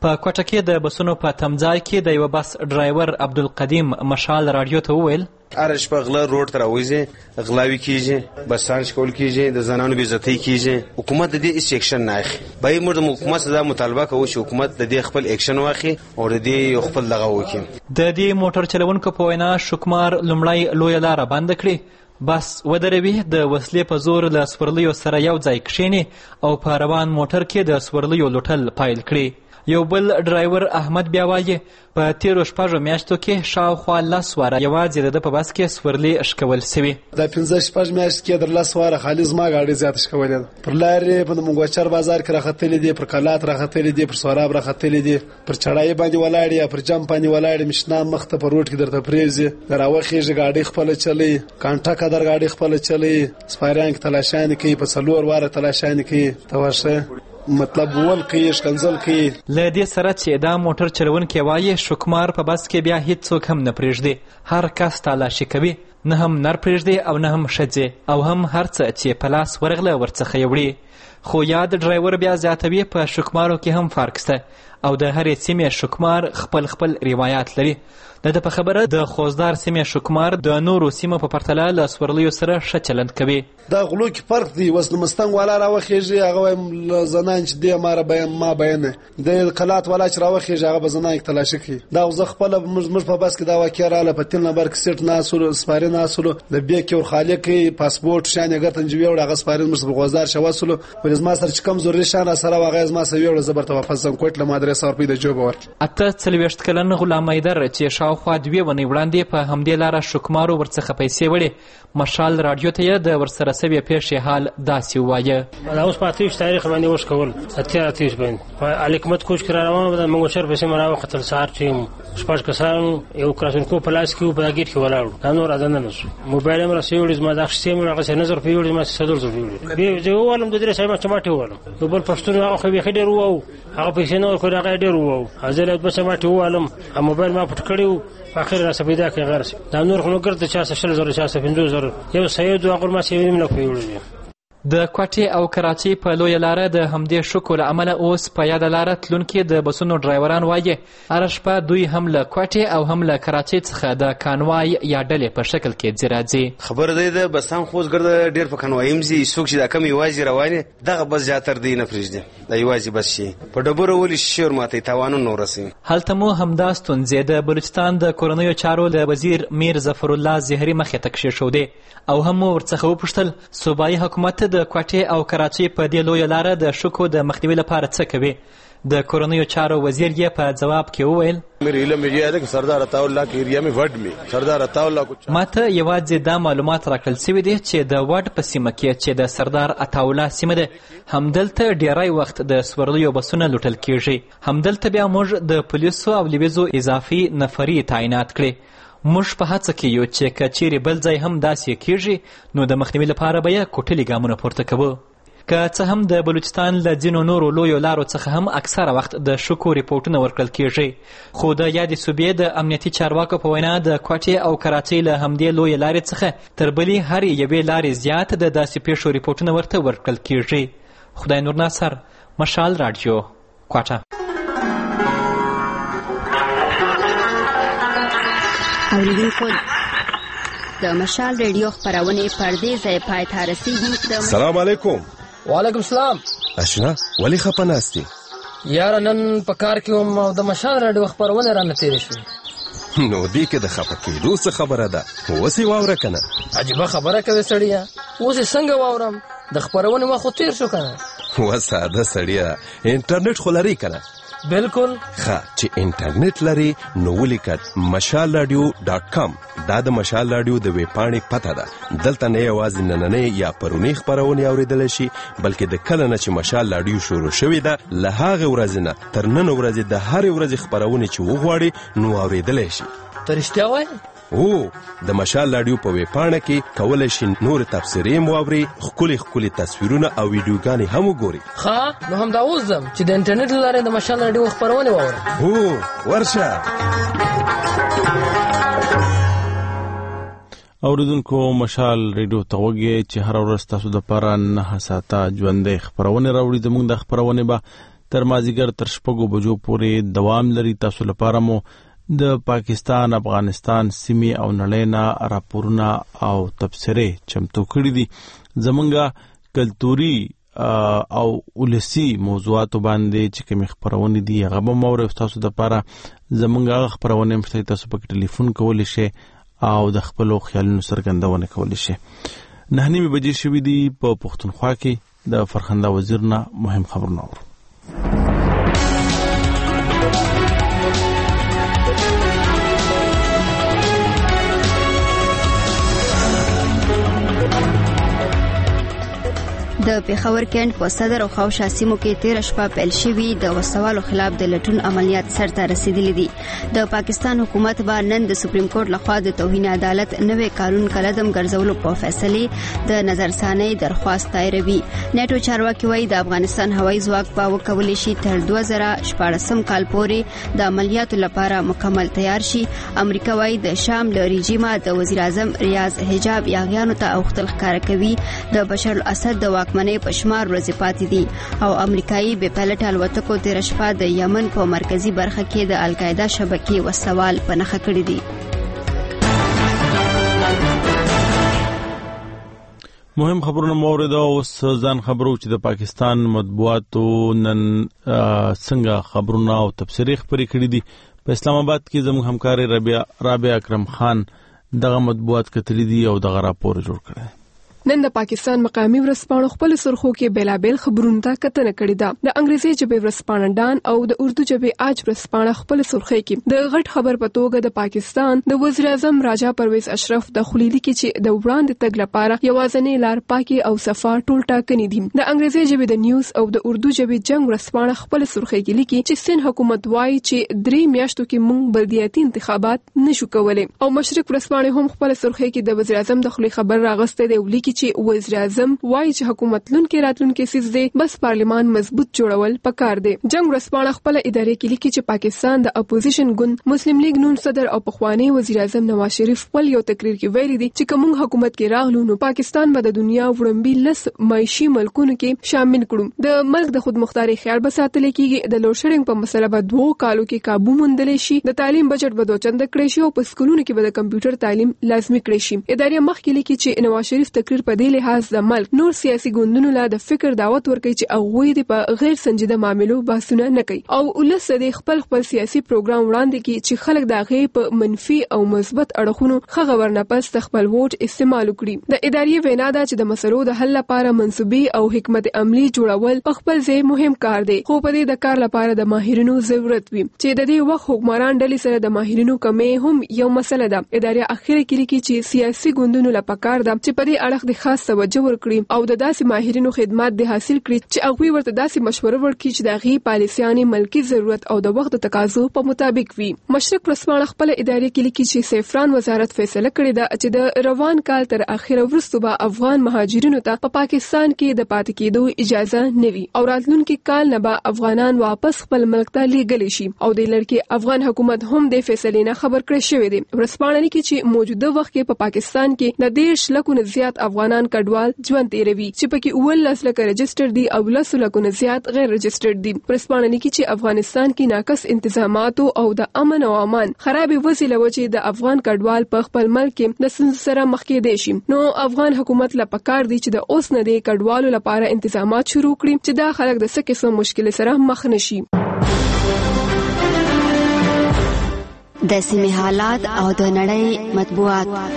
په کوټه کې د بسونو په تمځای کې د یو بس ډرایور عبدالقدیم مشال رادیو ته وویل هر شپه غلا روډ ته راوځي غلاوي کیږي بسان شکول کیږي د زنانو بې عزتي کیږي حکومت د دې سیکشن نه اخلي باید موږ د حکومت څخه مطالبه کوو چې حکومت د دې خپل اکشن واخلي او د دې خپل دغه وکړي د دې موټر چلونکو په وینا شکمار لومړی لویه لاره بنده کړي بس ودروي د وسلې په زور له سورلیو سره یو ځای کښیني او په روان موټر کې د سورلیو لوټل پیل کړي یو بل ډرایور احمد بیا وایي په تیرو 6 میاشتو کې شاوخوا 10 واره یوازې د په بس کې سورلي اشکول سوي د 15 میاشتو کې در 10 واره خالي زما غاډي زیات اشکولې پر لارې په منګوچر بازار کې راختلې دي پر کلات راختلې دي پر سوراب راختلې دي پر چړای باندې ولاړې یا پر جام باندې ولاړې مشنا مخته پر روټ کې درته پریزي دراوخې غاډي خپل چلی کانټا قدر غاډي خپل چلی سپایران کې تلاشان کوي په څلور واره تلاشان کوي توشه مطلب ول کې شکنزل کې له دې سره چې دا موټر چلونکي وایي شکمار په بس کې بیا هیڅ څوک هم نه پرېږدي هر کس تلاشي کوي نه هم نر پرېږدي او نه هم ښځې او هم هر څه چې په لاس ورغله ورڅخه یې وړي خو یاد ډرایور بیا زیاتوي په شکمارو کې هم فرق شته او د هرې سیمې شکمار خپل روایات لري د په خبره د خوزدار سیمې شکمار د نورو سیمو په پرتله له سورلیو سره ښه چلند کوي دا غلو کې فرق دی وس مستنګ والا راوخیږي هغه زنان چې دی ماره بیان ما بیان د کلات والا چې راوخیږي هغه بزنان کې تلاشي کوي دا زه خپل مزمر په بس کې دا وکیراله په تل نمبر کې سیټ ناسو سپاری ناسو د بیا کې ور خالق پاسپورت شان اگر تنجوي او هغه سپاری مر غوزدار شواسلو ولز ما سره چې کم زوري شان سره واغې ما سوي ول زبرته واپس زم کوټ له مادرسه ور پیدا جوب ور اته 40 کلن غلام ایدر چې شاوخوا 2 ونې وړاندې په همدې لاره شکمارو ورڅخه پیسې وړي مشال رادیو ته د ورسره سوي پیښې حال داسې وایه دا اوس په 30 تاریخ باندې وښ کول اتیا 30 باندې په الیکمت کوچ کرا روانه د منګوچر پیسې مراو خطر سار چې شپږ کسان یو کراسونکو پلاس کې په گیټ کې ولاړ دا نور اذن نه شو موبایل مر سیوړز ما دا سیستم راغی نظر پیوړز ما صدر زوړ به جو ولم د درې سايما چماټي ولم په بل پښتون هغه به خډر وو هغه پیسې نور خو راغی ډیر وو ازل به چماټي ولم موبایل ما پټ کړیو اخر را سپیدا کې غرس دا نور خو ګرځي 400 چا 5000 یو سید او اقر ما سیویم نه پیوړز د کوټې او کراچۍ په لویه لاره د همدې شکو له امله اوس په یاده لاره تلونکي د بسونو ډرایوران وایي هره شپه دوی هم له کوټې او هم له کراچۍ څخه د کانوای یا ډلې په شکل کې ځي راځي خبر دی د بسان خوځګرد ډېر په کانوای هم ځي څوک چې دا کم یوازې روانې دغه بس زیاتر دی نه پرېږدي دا یوازې بس شي په ډبرو ولې شور ماته تاوانونه نه ورسوي هلته مو همدا ستونزې د بلوچستان د کورنیو چارو د وزیر میر ظفرالله زهري مخې ته کښېښودې او هم ورڅخه وپوښتل صوبایي حکومت د کوټې او کراچۍ په دې لویه لاره د شکو د مخنیوي لپاره څه کوي د کورنیو چارو وزیر یې په جواب کې وویل میرے علم یہ ہے کہ سردار عطا الله کے ایریا میں وډ میں سردار عطا الله کو ماته یوازې دا معلومات راکړل شوي دي چې د وډ په سیمه کې چې د سردار عطا الله سیمه ده همدلته ډیری وخت د سورلیو بسونه لوټل کیږي همدلته بیا موږ د پولیسو او لیویزو اضافي نفري تعینات کړي موږ په هڅه کې یو چې که چیرې بل ځای هم داسې کیږي نو د مخنیوي لپاره به یې کوټلي ګامونه پورته کوو که څه هم د بلوچستان له ځینو نورو لویو لارو څخه هم اکثره وخت د شکو ریپورټونه ورکړل کیږي خو د یادې صوبې د امنیتي چارواکو په وینا د کوټې او کراچۍ له همدې لویې لارې څخه تر بلې هرې یوې لارې زیات د داسې پیښو ریپورټونه ورته ورکړل کیږي خدای نور ناصر مشال رادیو کوټه اوریدونکو د مشال ریډیو خپرونې پردې ځای پای ته رسیږي السلام علیکم وعلیکم السلام اشنا ولی خپناستی یار نن په کار کې هم د مشال ریډیو خپرونه را نتیری شو نو دی کې د خپکېدو څه خبره ده اوسې واوره کنه عجیبه خبره کوي سړیا اوس څنګه واورم د خپرونه ما خو تیر شو کنه وساده سړیا انټرنیټ خو لري کنه بالکل ښه چې انټرنیټ لري نو ولیکئ mashalradio.com دا د مشال رادیو د ویبپاڼې پته ده دلته نه یوازې نننۍ یا پرونی خپرونې اوریدلی شي بلکې د کله نه چې مشال رادیو شروع شوې ده له هغې ورځې نه تر نن ورځې د هرې ورځې خپرونې چې وغواړي نو اوریدلی شي ته رښتیا وایې او د مشال رادیو په ویبپاڼه کې کولی شي نور تبصرې هم واوري ښکلي تصویرونه او ویډیوګانې هم وګوري ښه نو همدا اوس ځم چې د انټرنیټ له لارې د مشال رادیو خپرونې واورم هو ورشه اوریدونکو مشال ریډیو ته وګورئ چې هر ورځ تاسو د پاره 9 ساعته ژوندۍ خبرونه راوړي زموږ د خبرونه به تر مازیګر تر 6 بجو پورې دوام لري. تاسو لپاره مو د پاکستان، افغانستان سیمې او نړۍ نه راپورونه او تبصرې چمتو کړي دي. زمونږ کلتوري او ولسی موضوعات باندې چې کوم خبرونه دي هغه به مو تاسو د لپاره زمونږ خبرونه مشته تاسو په ټلیفون کولای شئ او د خپل خیالونو څرګندونه کولای شئ. 9 بجې شوې دي په پښتونخوا کې د فرخنده وزیر نه مهم خبرونه اورو. د پیښور کېنټ په صدر او خواوشا سیمو کې 13 شپه پیل شوي د وسوالو خلاف د لټون عملیات سرته رسیدلي دي. د پاکستان حکومت به نن د سپریم کورټ لخوا د توهین عدالت نوې قانون کلدم ګرځولو په فیصله د نظرثاني درخواست دایروي. نیټو چارواکي وایي د افغانستان هوایي ځواک په وکولې شي تر 2014 کال پورې د عملیاتو لپاره مکمل تیار شي. امریکا وایي د شام له رژیمه د وزیر اعظم ریاض حجاب یاغیانو ته اوختل ښکار کوي. د بشار الاسد د منې پشمار ورځې پاتې دي او امریکایي بې پایلټ الوتکو 13 شپه د یمن په مرکزی برخه کې د القاعده شبکې وسوال په نښه کړی دي. مهم خبرونه مورد او ځان خبرو چې د پاکستان مطبوعاتو نن څنګه خبرونه او تبصرې خبرې کړې دي. په اسلام آباد کې زموږ همکار رابعه اکرم خان دغه مطبوعات کتلې دي او دغه راپور جوړ کړی. نن د پاکستان مقامی ورځپاڼو خپل سرخو کې بیلابل خبرونه ته کتنه کړې ده. د انګریزي ژبې ورځپاڼه ډان او د اردو ژبې آج ورځپاڼه خپل سرخو کې د غټ خبر په توګه د پاکستان د وزیر اعظم راجا پرویز اشرف د خلیدي کې چې د وړاندې تګ لپاره یوازنی لار پاکي او صفا ټول ټاکنې دي. د انګریزي ژبې د نیوز او د اردو ژبې جنگ ورځپاڼه خپل سرخو کې لیکي چې سین حکومت وایي چې 3 میاشتو کې موږ بلدیاتي انتخابات نشو کولای. او مشرق ورځپاڼه هم خپل سرخو کې د وزیر اعظم د خلی خبر راغسته دی ولیکي چې وزیر اعظم وایي چې حکومت لونکي راتلونکي سیس دی بس پارلیمان مضبوط جوړول پکار دی. جنگ ورځپاڼه خپل ادارې کې لیکي چې پاکستان د اپوزیشن ګوند مسلم لیگ نون صدر او پخوانی وزیر اعظم نواز شریف خپل یو تقریر کې ویلي دي چې کوم حکومت کې راغلو نو پاکستان به د دنیا وړاندې لس معاشي ملکونو کې شامل کړو. د ملک د خودمختاري خیال به ساتل کېږي. د لوډ شیډینګ په مسله به 2 کالو کې काबू موندل شي. د تعلیم بجټ به 2 چنده کړی شي او په سکولونو کې به د کمپیوټر تعلیم لازمي کړی شي. ادارې مخکې لیکي چې نواز شریف تقریر په دې لحاظ د ملک نور سیاسي ګوندونو له د فکر دعوت ورکړي چې هغه دې په غیر سنجیده معاملو بحثونه نه کوي او ولس دې خپل سیاسي پروګرام وړاندې کړي چې خلک د هغه په منفي او مثبت اړخونو خغه ورنه پس خپل ووټ استعمال کړي. د ادارې وینا ده چې د مسلو د حل لپاره منسوبي او حکمت عملی جوړول په خپل ځای مهم کار دی خو په دې د کار لپاره د ماهرینو ضرورت وي چې د دې وخت حکمران ډلې سره د ماهرینو کمې هم یو مسله ده. ادارې اخیره کې لیکي چې سیاسي ګوندونو لپاره کار ده چې په دې اړه د خاص توجه ورکړي او د داسې ماهرینو خدمات د حاصل کړي چې هغه ورته داسې مشوره ورکړي چې د هغې پالیسیانې ملکی ضرورت او د وخت د تقاضو په مطابق وي. مشرق ورځپاڼه خپل ادارې کې لیکي چې سیفران وزارت فیصله کړې ده چې د روان کال تر اخره وروسته به افغان مهاجرینو ته په پاکستان کې د پاتې کېدو اجازه نه وي او راتلونکي کال نه به افغانان واپس خپل ملک ته لیږل شي او د لړکې افغان حکومت هم د فیصلې نه خبر کړی شوی دی. ورځپاڼه لیکي چې موجوده وخت کې په پاکستان کې د 10 لکو نه زیات افغانان کډوال ژوند تیروي چې پکې 19 لکه رجسټر دي او 10 لکو نه زیات غیر رجسټر دي. ورځپاڼه لیکي چې افغانستان کې ناقص انتظامات او د امن او امان خرابې وسیله وجې د افغان کډوال په خپل ملک کې د ستونزو سره مخ کېدای شي. نو افغان حکومت لا پکار دی چې د اوس نه د کډوالو لپاره انتظامات شروع کړي چې دا خلک د څه قسم مشکل سره مخ نشي. د سیمې حالات او د نړۍ مطبوعات.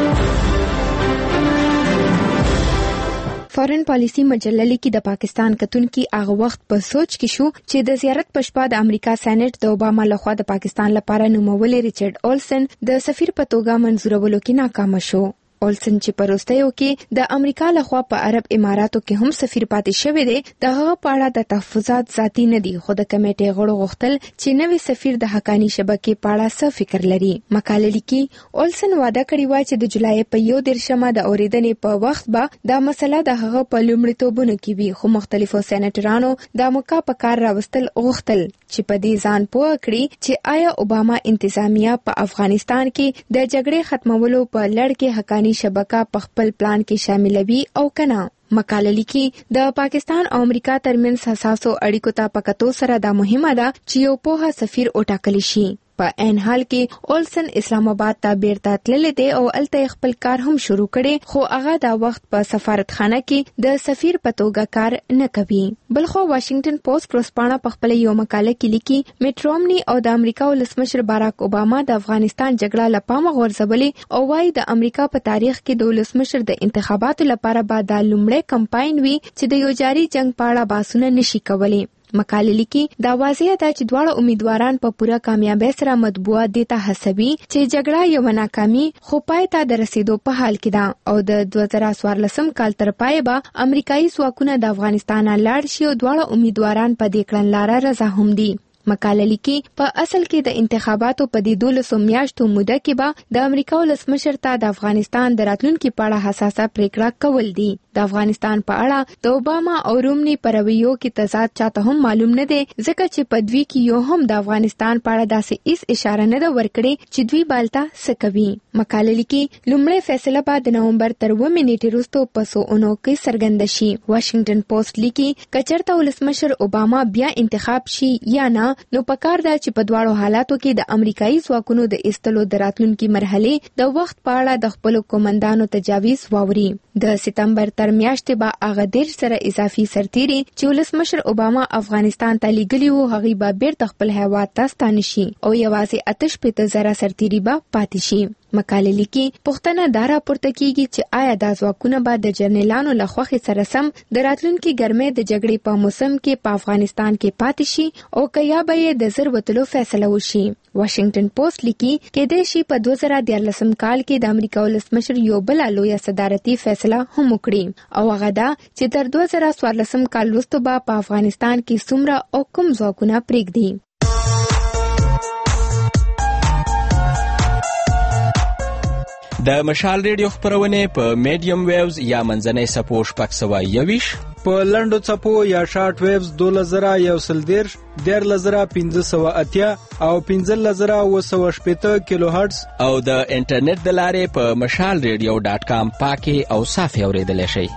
فارن پالیسی مجله لیکي د پاکستان کتونکي هغه وخت په سوچ کې شو چې د زیارت په شپه د امریکا سېنات د اوباما لخوا د پاکستان لپاره نوموړي ریچارډ اولسن د سفیر په توګه منزورولو کې ناکام شو. اولسن چې پروستیو کې د امریکا لخوا په عرب اماراتو کې هم سفیر پاتې شوی دی د هغه په اړه د تحفظات ذاتی نه دي خو د کمیټې غړو غوښتل چې نوې سفیر د حقانی شبکې په اړه څه فکر لري. مقاله لیکي اولسن وعده کړې و چې د جولای په 1 د اوریدنې په وخت به دا مسله د هغه په لومړیتوبونو کې وي خو مختلفو سېنیټرانو د موقع په کار راوستل غوښتل چې په دې ځان پوه کړي چې آیا اوباما انتظامیه په افغانستان کې د جګړې ختمولو په لړ کې حقانی شبکه په خپل پلان کې شاملوي او کنه. مقاله لیکي د پاکستان او امریکا ترمنځ حساسو اړیکو ته پکتو سره دا مهمه ده چې یو پوهه سفیر وټاکل شي. په عین حال کې اولسن اسلام آباد ته بیرته تللی دی او الته خپل کار هم شروع کړي، خو هغه دا وخت په سفارتخانه کې د سفیر په توګه کار نه کوي. بلخو واشنگټن پوسټ ورځپاڼه په خپل یو مقاله کې لیکي میټ رومني او د امریکا ولسمشر باراک اوباما د افغانستان جګړه له پامه غورځولې او وايي د امریکا په تاریخ کې د ولسمشر د انتخاباتو لپاره به دا لومړی کمپاین وي چې د یو جاري جنگ په اړه بحثونه نشي کولی. مقاله لیکي دا واضح ده چې دواړه امیدواران په پوره کامیابی سره مطبوعه دي ته هڅوي چې جګړه یو ناکامي خو پای ته د رسیدو په حال کې ده او د 2014 کال تر پای به امریکایي ځواکونه د افغانستان لاړ شي او دواړه امیدواران په دې کړنلاره رضا هم دي. مقاله لیکي په اصل کې د انتخاباتو په دې 12 میاشتو موده کې به د امریکا ولسمشر ته د افغانستان د راتلونکي په اړه حساسه پریکړه کول دي. د افغانستان په اړه د اوباما او رومني پر رویو کې تضاد چاته هم معلوم نه دی، ځکه چې په دوی کې یو هم د افغانستان په اړه داسې هیڅ اشاره نه ده ورکړې چې دوی بالته څه کوي. مقاله لیکي لومړی فیصله به د نومبر تر 2 نیټې وروسته په سوونو کې څرګنده شي. واشنگټن پوسټ لیکي کچرته ولسمشر اوباما بیا انتخاب شي یا نه، نو پکار ده چې په دواړو حالاتو کې د امریکایي ځواکونو د ایستلو د راتلونکي مرحلې د وخت په اړه د خپل کومندانو تجاویز واوري. د سپتمبر تر میاشتې به هغه ډیر سره اضافي سرتیري چې ولسمشر اوباما افغانستان ته لیږلي وو هغوی به بیرته خپل هیواد ته ستانه شي او یوازې 88,000 سرتیري به پاتې شي. مقاله لیکي پوښتنه دا راپورته کیږي چې آیا دا ځواکونه به د جنرالانو له خوښې سره سم د راتلونکي ګرمۍ د جګړې په موسم کې په افغانستان کې پاتې شي او که یا به یې د زر وتلو فیصله وشي. واشنگټن پوسټ لیکي کېدای شي په 2014 کال کې د امریکا ولسمشر یو بل لویه صدارتي فیصله هم وکړي او هغه دا چې تر 2014 کال وروسته به په افغانستان کې څومره او کوم ځواکونه پرېږدي. د مشال ریډیو خبرونه په میډیم ویوز یا منځنۍ سپو شپږ سوه یویش، په لنډو څپو یا شارټ ویوز 2010 13580 او 15780 کیلو هرتز او د انټرنیټ د لارې په mashalradio.com پاکي او صافي اوریدلای شئ.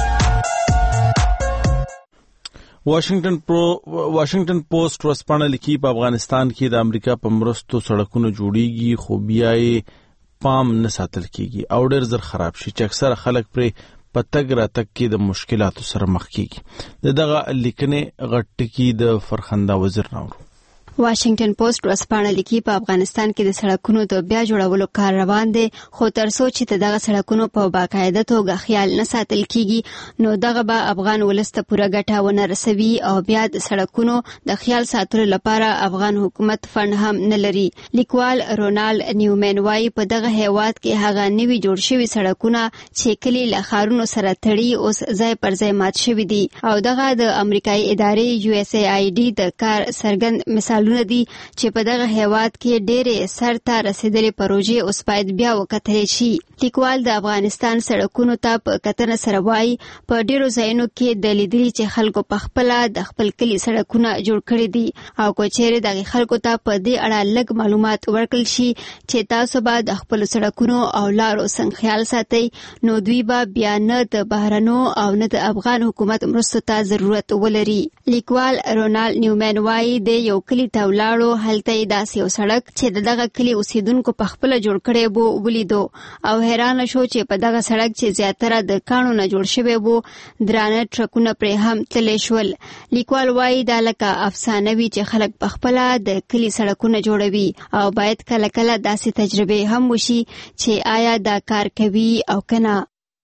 واشنگټن پوسټ ورځپاڼه لیکي په افغانستان کې د امریکا په مرستو سړکونه جوړیږي خو بیا یې پام نه ساتل کیږي او ډېر زر خراب شي چې اکثره خلک پرې په تګ راتګ کې د مشکلاتو سره مخ کیږي. دغه لیکنې غټ ټکي د فرخنده وزیر راوړو. واشنگټن پوسټ ورځپاڼه لیکي په افغانستان کې د سړکونو د بیا جوړولو کار روان دی، خو تر څو چې دغه سړکونو په باقاعده توګه خیال نه ساتل کیږي نو دغه به افغان ولس ته پوره ګټه ونه رسوي او بیا د سړکونو د خیال ساتلو لپاره افغان حکومت فند هم نه لري. لیکوال رونالد نیومن وايي په دغه هیواد کې هغه نوي جوړ شوي سړکونه چې کلی له ښارونو سره تړي اوس ځای پر ځای مات شوي دي او دغه د امریکایي ادارې USAID د کار څرګند مثال دي چې په دغه هیواد کې ډېرې سرته رسیدلې پروژې اوس باید بیا وکتل شي. لیکوال د افغانستان سړکونو ته په کتنه سره وایي په ډېرو ځایونو کې د لیدلي چې خلکو په خپله د خپل کلي سړکونه جوړ کړي دي او که چیرې دغه خلکو ته په دې اړه لږ معلومات ورکړل شي چې تاسو به د خپلو سړکونو او لارو څنګه خیال ساتئ نو دوی به بیا نه د بهرنو او نه د افغان حکومت مرستو ته ضرورت ولري. لیکوال رونالد نیومن وايي د یو کلي ته ولاړو هلته یې داسې یو سړک چې دغه کلي اوسیدونکو په خپله جوړ کړی بو ولیدو او حیرانه شو چې په دغه سړک چې زیاتره د کاڼو نه جوړ شوی بو درانه ټرکونه پرې هم تللی شول. لیکوال وایي دا لکه افسانه وي چې خلک په خپله د کلي سړکونه جوړوي او باید کله کله داسې تجربې هم وشي چې آیا دا کار کوي او که نه.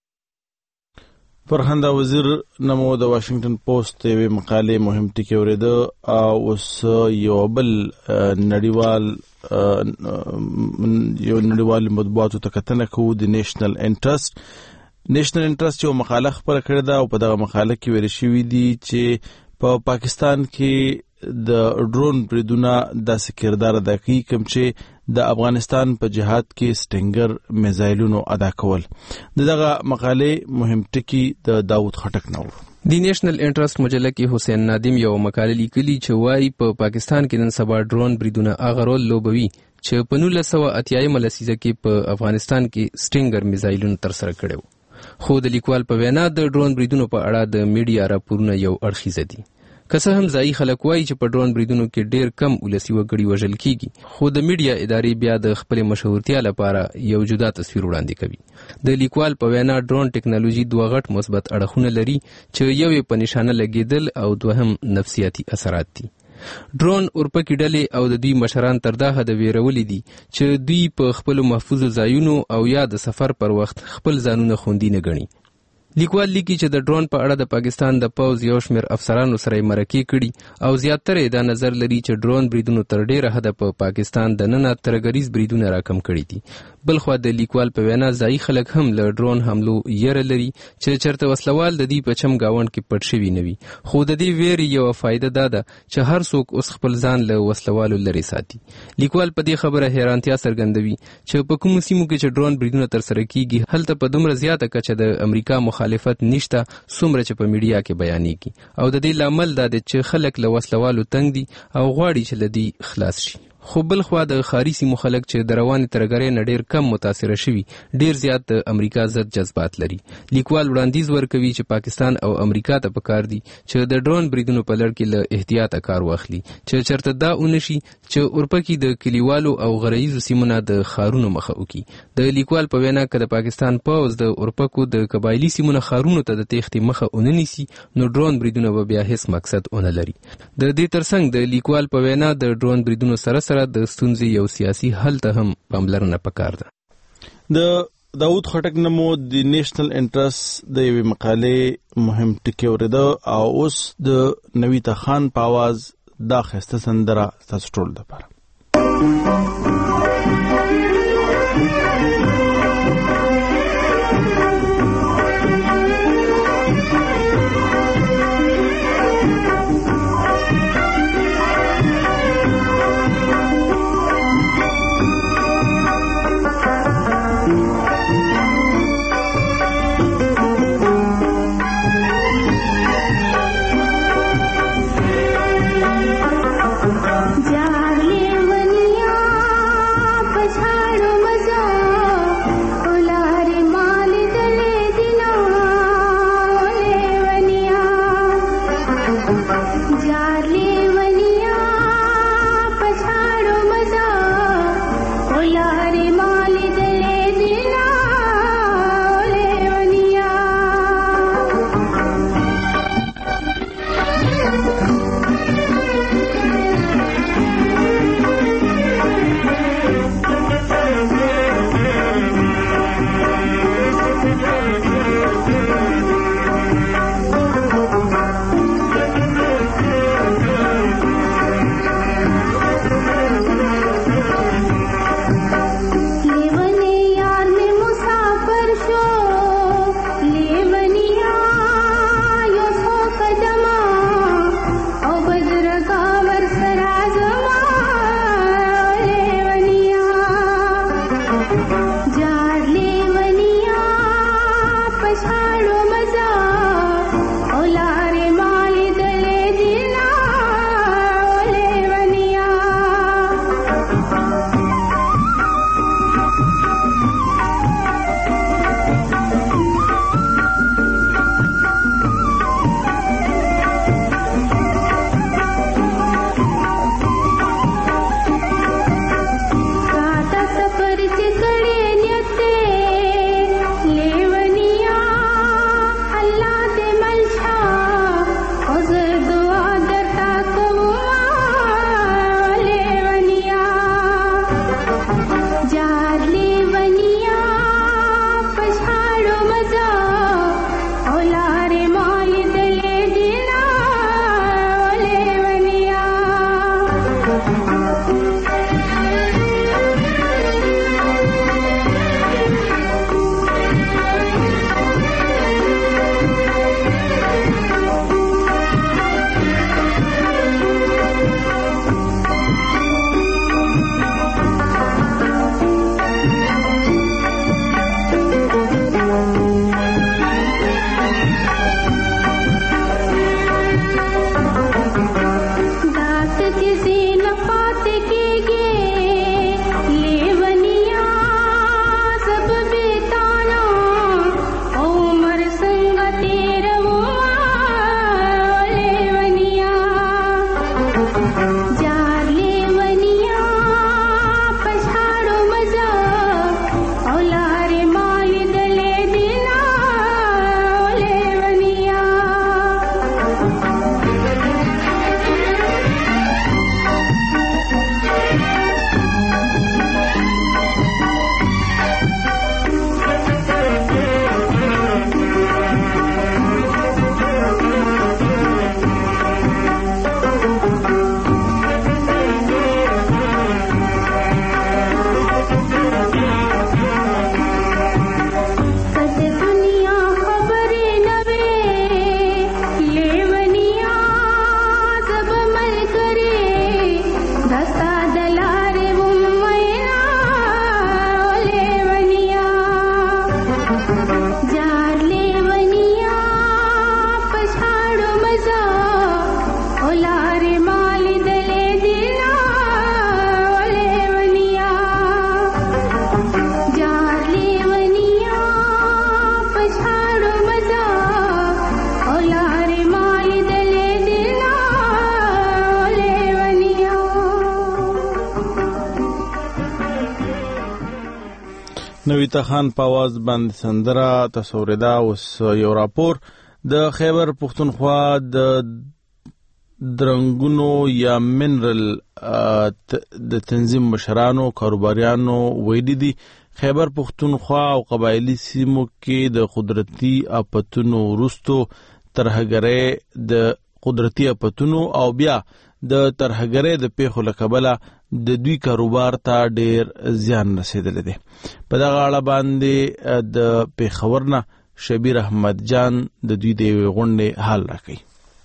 فرخنده وزیر نمو د واشنگټن پوسټ یوې مقالې مهم ټکي اورېده او اوس یو بل نړیوال مطبوعاتو ته کتنه کوو. د نیشنل انټرست یو مقاله خپره کړې ده او په دغه مقاله کې ویل شوي دي چې په پاکستان کې د ډرون بریدونه داسې کردار ادا کوي کوم چې د افغانستان په جهاد کې سټینګر میزایلونو ادا کول. دغه مقالې مهم ټکي د داود خټک نو دی نیشنل انټرست مجله کې حسین نادم یو مقاله لیکلي چې وايي په پاکستان کې نن سبا ډرون بریدونه هغه رول لوبوي چې په 1980 لسیزه کې په افغانستان کې سټینګر میزایلونو تر سره کړو. خو د لیکوال په وینا د ډرون بریدونو په اړه د میډیا راپورونه یو اړخیزه دي. که څه هم ځایي خلک وایي چې په ډرون بریدونو کې ډیر کم ولسي وګړي وژل کیږي، خو د میډیا ادارې بیا د خپلې مشهورتیا لپاره یو جدا تصویر وړاندې کوي. د لیکوال په وینا ډرون ټیکنالوژي دوه غټ مثبت اړخونه لري چې یو یې په نشانه لګیدل او دوهم نفسیاتي اثرات دي. ډرون اورپکي ډلې او د دوی مشران تر دا حده ویرولي دي چې دوی په خپلو محفوظو ځایونو او یا د سفر پر وخت خپل ځانونه خوندي نه ګڼي. لیکوال لیکي چې د ډرون په اړه د پاکستان د پوځ یو شمېر افسرانو سره یې مرکې کړي او زیاتره یې دا نظر لري چې ډرون بریدونو تر ډیره حده په پاکستان دننه ترهګریز بریدونه راکم کړي دي. بلخوا د لیکوال په وینا ځایي خلک هم له ډرون حملو یره لري چې چرته وسلوال د دې په چم گاوند کې پټ شوي نه وي، خو د دې ویرې یوه فایده دا ده چې هر څوک اوس خپل ځان له وسلوالو لرې ساتي. لیکوال په دې خبره حیرانتیا څرګندوي چې په کومو سیمو کې چې ډرون بریدونه ترسره کیږي هلته په دومره زیاته کچه د امریکا مخالفت نشته څومره چې په میډیا کې بیانېږي، او د دې لامل دا دی چې خلک له وسلوالو تنګ دي او غواړي چې له دې خلاص شي. خو بلخوا د ښاري سیمو خلک چې د روانې ترهګرۍ نه ډېر کم متاثره شوي ډېر زیات د امریکا ضد جذبات لري. لیکوال وړاندیز ورکوي چې پاکستان او امریکا ته پکار دي چې د ډرون بریدونو په لړ کې له احتیاطه کار واخلي چې چرته دا ونشي چې اورپکي د کلیوالو او غرایزو سیمو نه د ښارونو مخه وکړي. د لیکوال په وینا که د پاکستان پوځ د اورپکو د قبایلي سیمو نه ښارونو ته د تېښتې مخه ونه نیسي نو ډرون بریدونه به بیا هیڅ مقصد ونه لري. د دې ترڅنګ د لیکوال په وینا د ډرون بریدونو سره د ستونزې یو سیاسي حل ته هم پاملرنه پکار ده. د داود خټک نمو د نیشنل انټرست د یوې مقالې مهم ټکی ورده او اوس د نویتا خان په आवाज دا خسته سندره تاسو ټول لپاره. نویتا خان په आवाज باندې سندره تصوریدا. اوس یو راپور د خیبر پختونخوا د درنګونو یا منرل د تنظیم مشرانو کاروباریانو ویلي دي خیبر پختونخوا او قبایلی سیمو کې د قدرتي اپتونو وروستو ترهګرۍ د قدرتي اپتونو او بیا د ترهګرۍ د پیښو له کبله د دوی کاروبار ته ډیر زیان رسیدلی دی. په دغه اړه باندې د پیښور نه شبیر احمد جان د دوی د غونډې حال راکوي.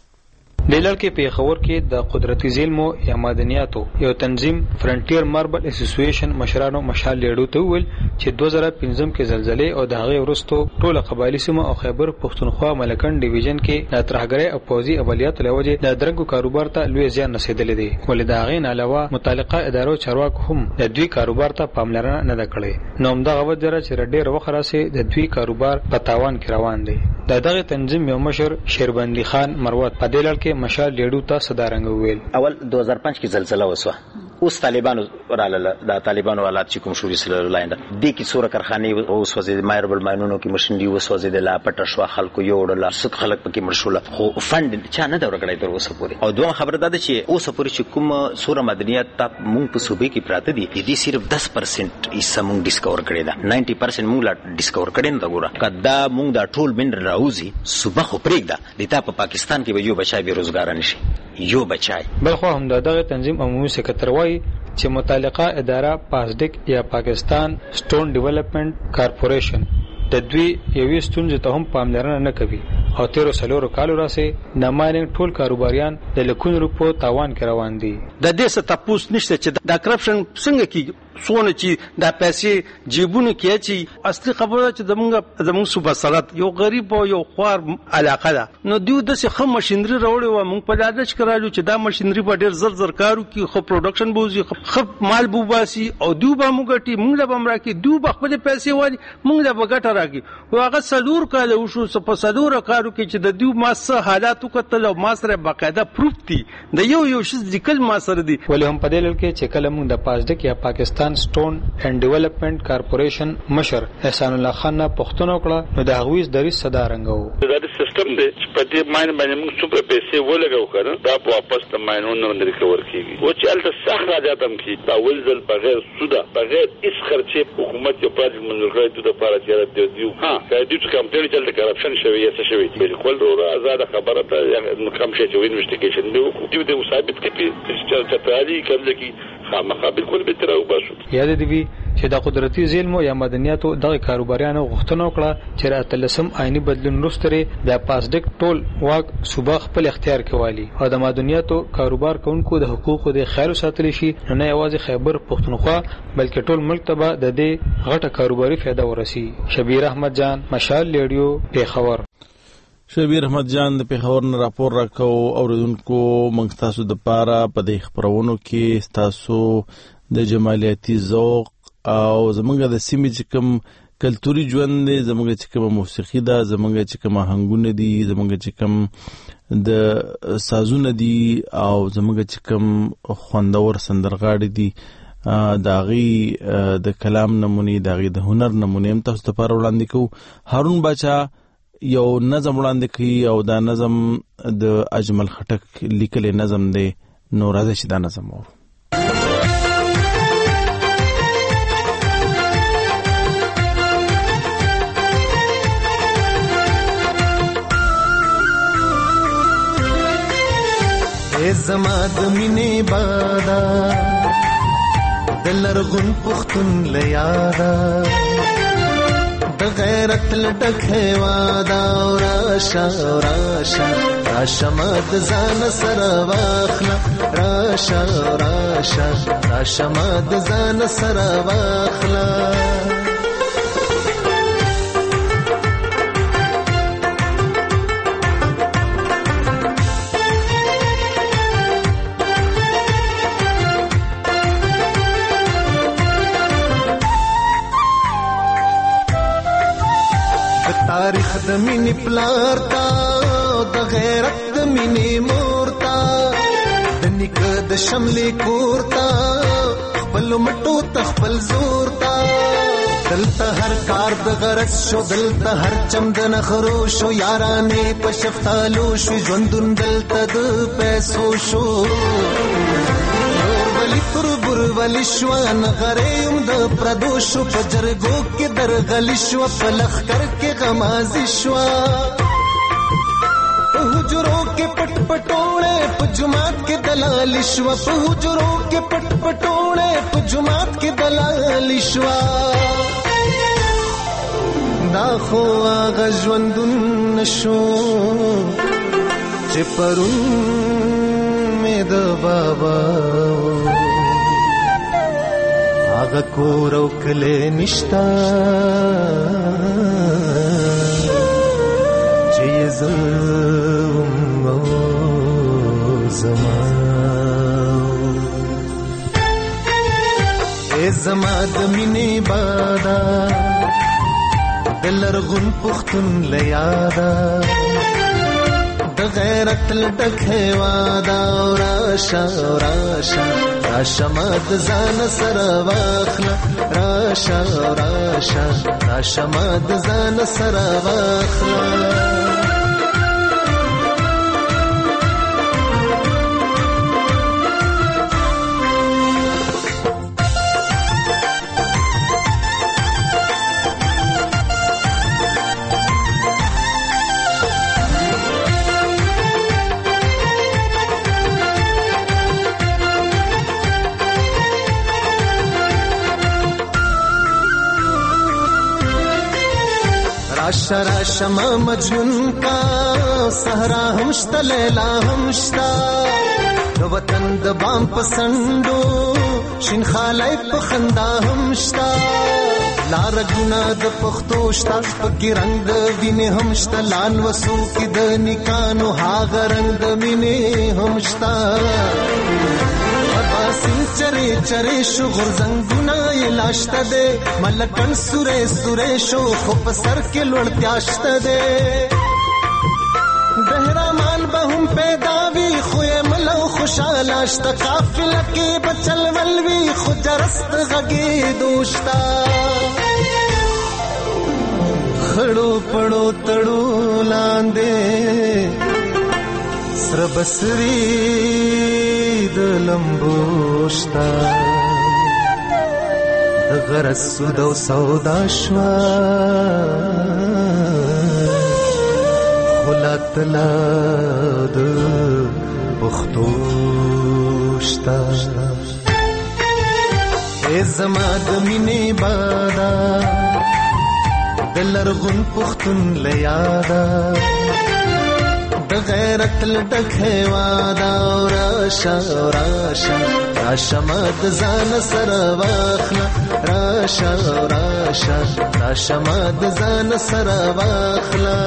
دلال کې پیښور کې د قدرتي زیلمو یا معدنیاتو یو تنظیم فرنټیر ماربل اسوسییشن مشرانو مشال لیډو ته ویل چې 2015 کې زلزلې او د هغې وروستو ټول قبایلی سیمو او خیبر پختونخوا ملکن ډیویژن کې د ترهګرۍ او پوځي عملیاتو له وجې د درنګو کاروبار ته لوی زیان رسېدلی دی. ولې د هغې نه علاوه متعلقه ادارو چارواکو هم د دوی کاروبار ته پاملرنه نه ده کړې. نو همدغه وجه ده چې ډېر وخت راسې د دوی کاروبار په تاوان کې روان دی. د دغه تنظیم یو مشر شیربندي خان مروت په دلال کې مشال لیډو ته صدارنګ ویل. اول 2005 کې زلزلہ وسوه، اوس طالبانو وراله د طالبانو حالات چې کوم شوري سره لاینده د کی سوره کارخانه اوس وزید مایربل ماینونو کې ماشينري وسوځید لا پټ شو خلکو یو ډول ست خلک پکې مرشوله خو فند چا نه دا ورګړای تر اوسه پورې. او دوه خبره ده چې اوسه پورې چې کوم سوره مدنیات ته مونږ په صوبې کې پراته دي دې صرف 10% ایسه مونږ ډیسکور کړی دا 90% مونږ لا ډیسکور کړی نه دا ګوره کدا مونږ دا ټول من راوځي صبح خو پرېږده د تا په پاکستان کې به یو بچای بیروزګار نشي یو بچای. بل خو هم دغه تنظیم عمومي سکرټر وایي چې متعلقه اداره پاسډک یا پاکستان سټون ډیولپمنٹ کارپوریشن د دوی یوې ستونزې ته هم پاملرنه نه کوي او 13 کالو راسې د مایننګ ټول کاروباریان د لکونو روپو تاوان کې روان دي. د دې څه تاسو نشته چې دا کرپشن څنګه کیږي سونه چې دا پیسې جیبونو کې چې اصلي خبره چې زموږ صوبه سرحد یو غریب او یو خوار علاقه ده نو دیو د څه خم ماشينري راوړي و موږ په داده چې راځو چې دا ماشينري په ډیر زر کارو کې خو پروډکشن بوزي خو مال بوباسي او دیو به موږ ټي موږ له بمرا کې دیو به خپل پیسې وایي موږ له بغټه راګي او هغه سلور کاله وشو په سلور کارو کې چې د دیو ماسه حالاتو کتل او ماسره باقاعده پروف دي د یو شي ذکر ما سره دي. ولې هم په دې لړ کې چې کله موږ د پاسډک یا پاکستان سټون اینڈ ډیولپمنٹ کارپوریشن مشر احسان الله خان نه پښتنو کړه نو د هغوی د ریس صدارنګو دا سیستم دی چې په دې ماین باندې موږ څومره پیسې ولګو کړو دا په واپس د ماینونو نه ریکور کیږي او چې الته سخت راځم کی دا ولزل بغیر سودا بغیر هیڅ خرچې حکومت یو پروژه منظور کړی د لپاره چې دیو ها دا د کمپنی چې د کرپشن شوی یا څه شوی بالکل ورو آزاد خبره ته نو کوم شي چې انویسټیګیشن دی د ثابت کړي چې تعالی کوم ځکه خامخا بالکل به تر او باسو. یاد دی چې د قدرتي زیلمو یا مدنیاتو دغه کاروباریانو غوښتنه وکړه چې راتلسم آئینی بدلون وروسته د پاسډک ټول واک صوبه خپل اختیار کوي او د مدنیاتو کاروبار کوونکو د حقوقو د خیر ساتل شي نه یوازې خیبر پختونخوا بلکې ټول ملک ته د دې غټه کاروباري فایده ورسي. شبیر احمد جان مشال لیډیو پیښور. شبیر احمد جان د پیښور نه راپور راکو اوریدونکو موږ تاسو د پاره په دې خبرونو کې تاسو د جمالیاتي ذوق او زمونږ د سیمې چې کوم کلتوري ژوند دی زمونږ چې کوم موسیقي ده زمونږ چې کوم آهنګونه دي زمونږ چې کوم د سازونه دي او زمونږ چې کوم خوندور سندرغاړي دي داغي د کلام نمونې داغي د هنر نمونې هم تاسو ته لپاره وړاندې کوو. هارون باچا یو نظم وړاندې کوي او دا نظم د اجمل خټک لیکلی نظم دی نو راځي چې دا نظم وو. زما د مینې بادا د لرغون پښتون لیادا د غیرت لټک هوادا راشه راشه راشه ما د ځان سره واخله راشه راشه راشه ما د ځان سره واخله تاریخ د مینې پلار تا د غیرت د مینې مور تا د نیکه د شملې کور تا خپل مټو ته خپل زور تا دلته هر کار د غرض شو دلته هر چم د نخرو شو یارانې په شفتالو شو ژوندون دلته د پیسو شو ولی تر بر ولی شو نغریم د پردو شو په جرګو کې درغلی شو په لخر کې غمازي شو حجروں کے پٹ پٹوڑے پجمات کے دلال شوا حجروں کے پٹ پٹوڑے پجمات کے دلال شوا دا خو آغا ژوندون نشو چې پرون مې د بابا آغا کور او کلی نشتا چې زما د مینې بادا د لرغون پښتون لیادا د غیرت لټک هوادا راشه راشه راشه ما د ځان سره واخله راشه راشه راشه ما د ځان سره واخله راشه راشه ما مجنون کا صحرا همشتا لیلا همشتا د وطن د بام پسندو شین خالای په خندا همشتا لار ګنا د پختو شتا پکې رنگ د وینې همشتا لان وسو کې د نکانو هاغه رنگ د مینې همشتا سین چرے چرے شو غرزنگونا لاشتا دے ملکن سورے سورے شو خوب سر کے لڑتیاشتا دے بہرامان بہم پیداوی خوئے ملو خوشالاشتا قافل کی بچل ولوی خجرست غگی دوشتا خڑو پڑو تڑو لاندے سر بسری د لمبوشتا د غرض سود او سودا شوا خلات لا د بختوشتا ای زما د مینې بادا د لرغون پښتون لیادا د غیرت لټک هوادا راشه راشه راشه ما د ځان سره واخله راشه راشه راشه ما د ځان سره واخله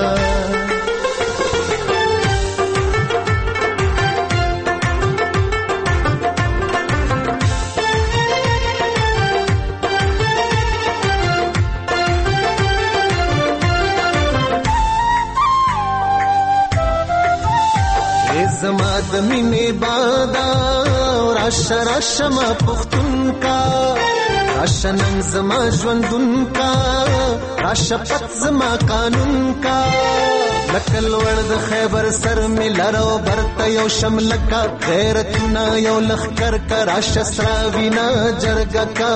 زما د مینې بادا راشه راشه ما پښتون کا راشه نن زما ژوندون کا راشه پت زما قانون کا لکل ور د خیبر سر می لرو برته یو شمل کا غیرتنا یو لخر کا راشه سراوینا جرګه کا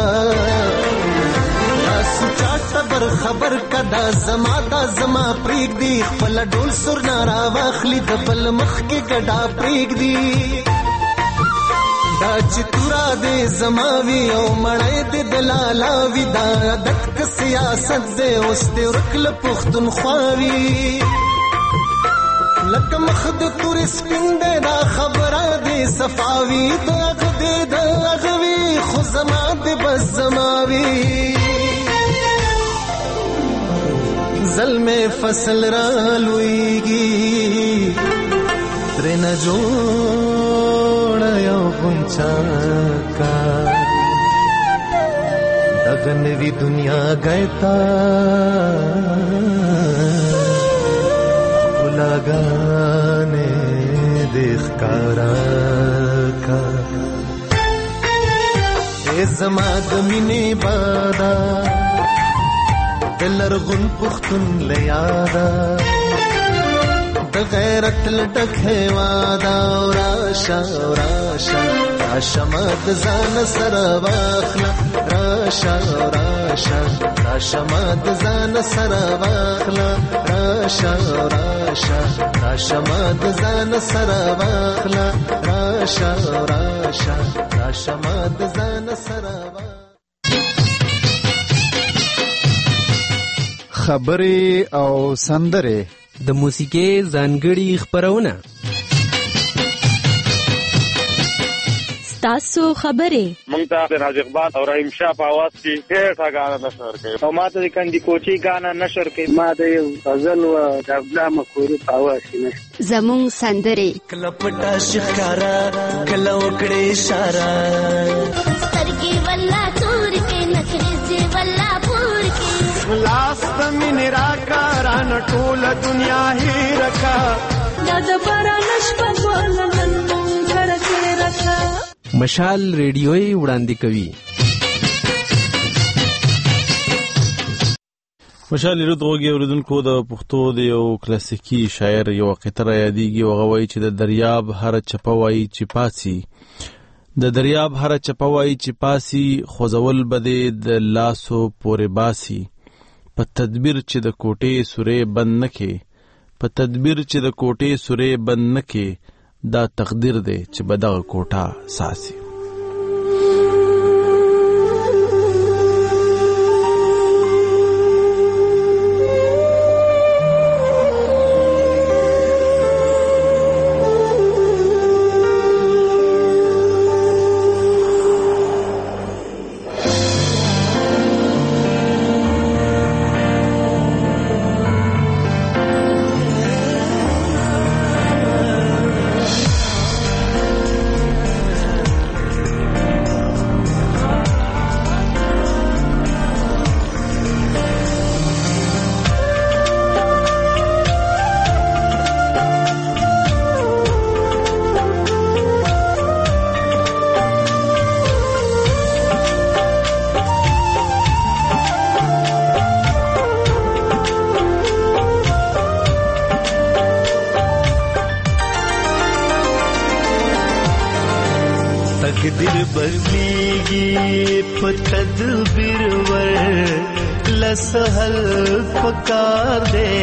سچاټ بر خبر کدا زما پریګ دی خپل ډول سر نارا واخلی د بل مخ کې ګډا پریګ دی دا چتورا دې زماوي او مړې دې دلالا وی دا دک سیاست دې اوس دې ورکل پختون خواوي لکه مخ د تور سپین دې دا خبره دې صفاوي دغ دې دغوي خو زما دې بس زماوي ظلم فصل را لویگی ترین جوڑ یو گنچا کا دغنوی دنیا گئتا بلاگانے دیکھ کارا کا اے زما د مینې بادا لرغون پختون لیادا د غیرت لټک هوادا راشا راشا راشا مد ځان سره واخلا راشا راشا راشا مد ځان سره واخلا راشا راشا راشا مد ځان سره واخلا راشا راشا راشا مد ځان سره خبرې او سندرې د موسیقۍ ځانګړي خبرونه تاسو خبرې مونږ ته د راز اقبال او رحیم شاه په आवाज کې ډېر غانا نشر کوي او ما ته د کندي کوچي غانا نشر کوي ما د غزل او د عبدالله مخوري په आवाज کې نشر زمون سندرې کلپټا شکارا کله وکړې اشاره سترګې ولا تور کې نخرې ولا پور کې لاس من راکاران ټول دنیا هی رکا د بارانش په ولنن غړ کې رکا مشال ریډیوي وړاندې کوي مشال ریډیوي اوریدونکو د پښتو د یو کلاسیکي شاعر یو قطره یادېږي او غوي چې د دریاب هر چپوي چې پاسي د دریاب هر چپوي چې پاسي خوځول بده د لاسو پورې باسي په تدبیر چې د کوټې سورې بند نکې په تدبیر چې د کوټې سورې بند نکې دا تقدیر دی چې بدغه کوټه ساسي تقدیر بدلیږي په تدبیر ور لسهل پکار دے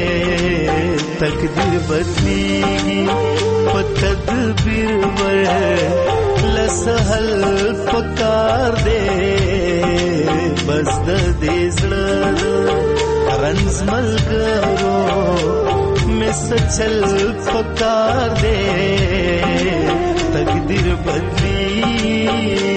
تقدیر بدلیږي په تدبیر ور لسهل پکار دے بس د دې زړه رنز ملګرو مس چل پکار دے تقدیر بدلی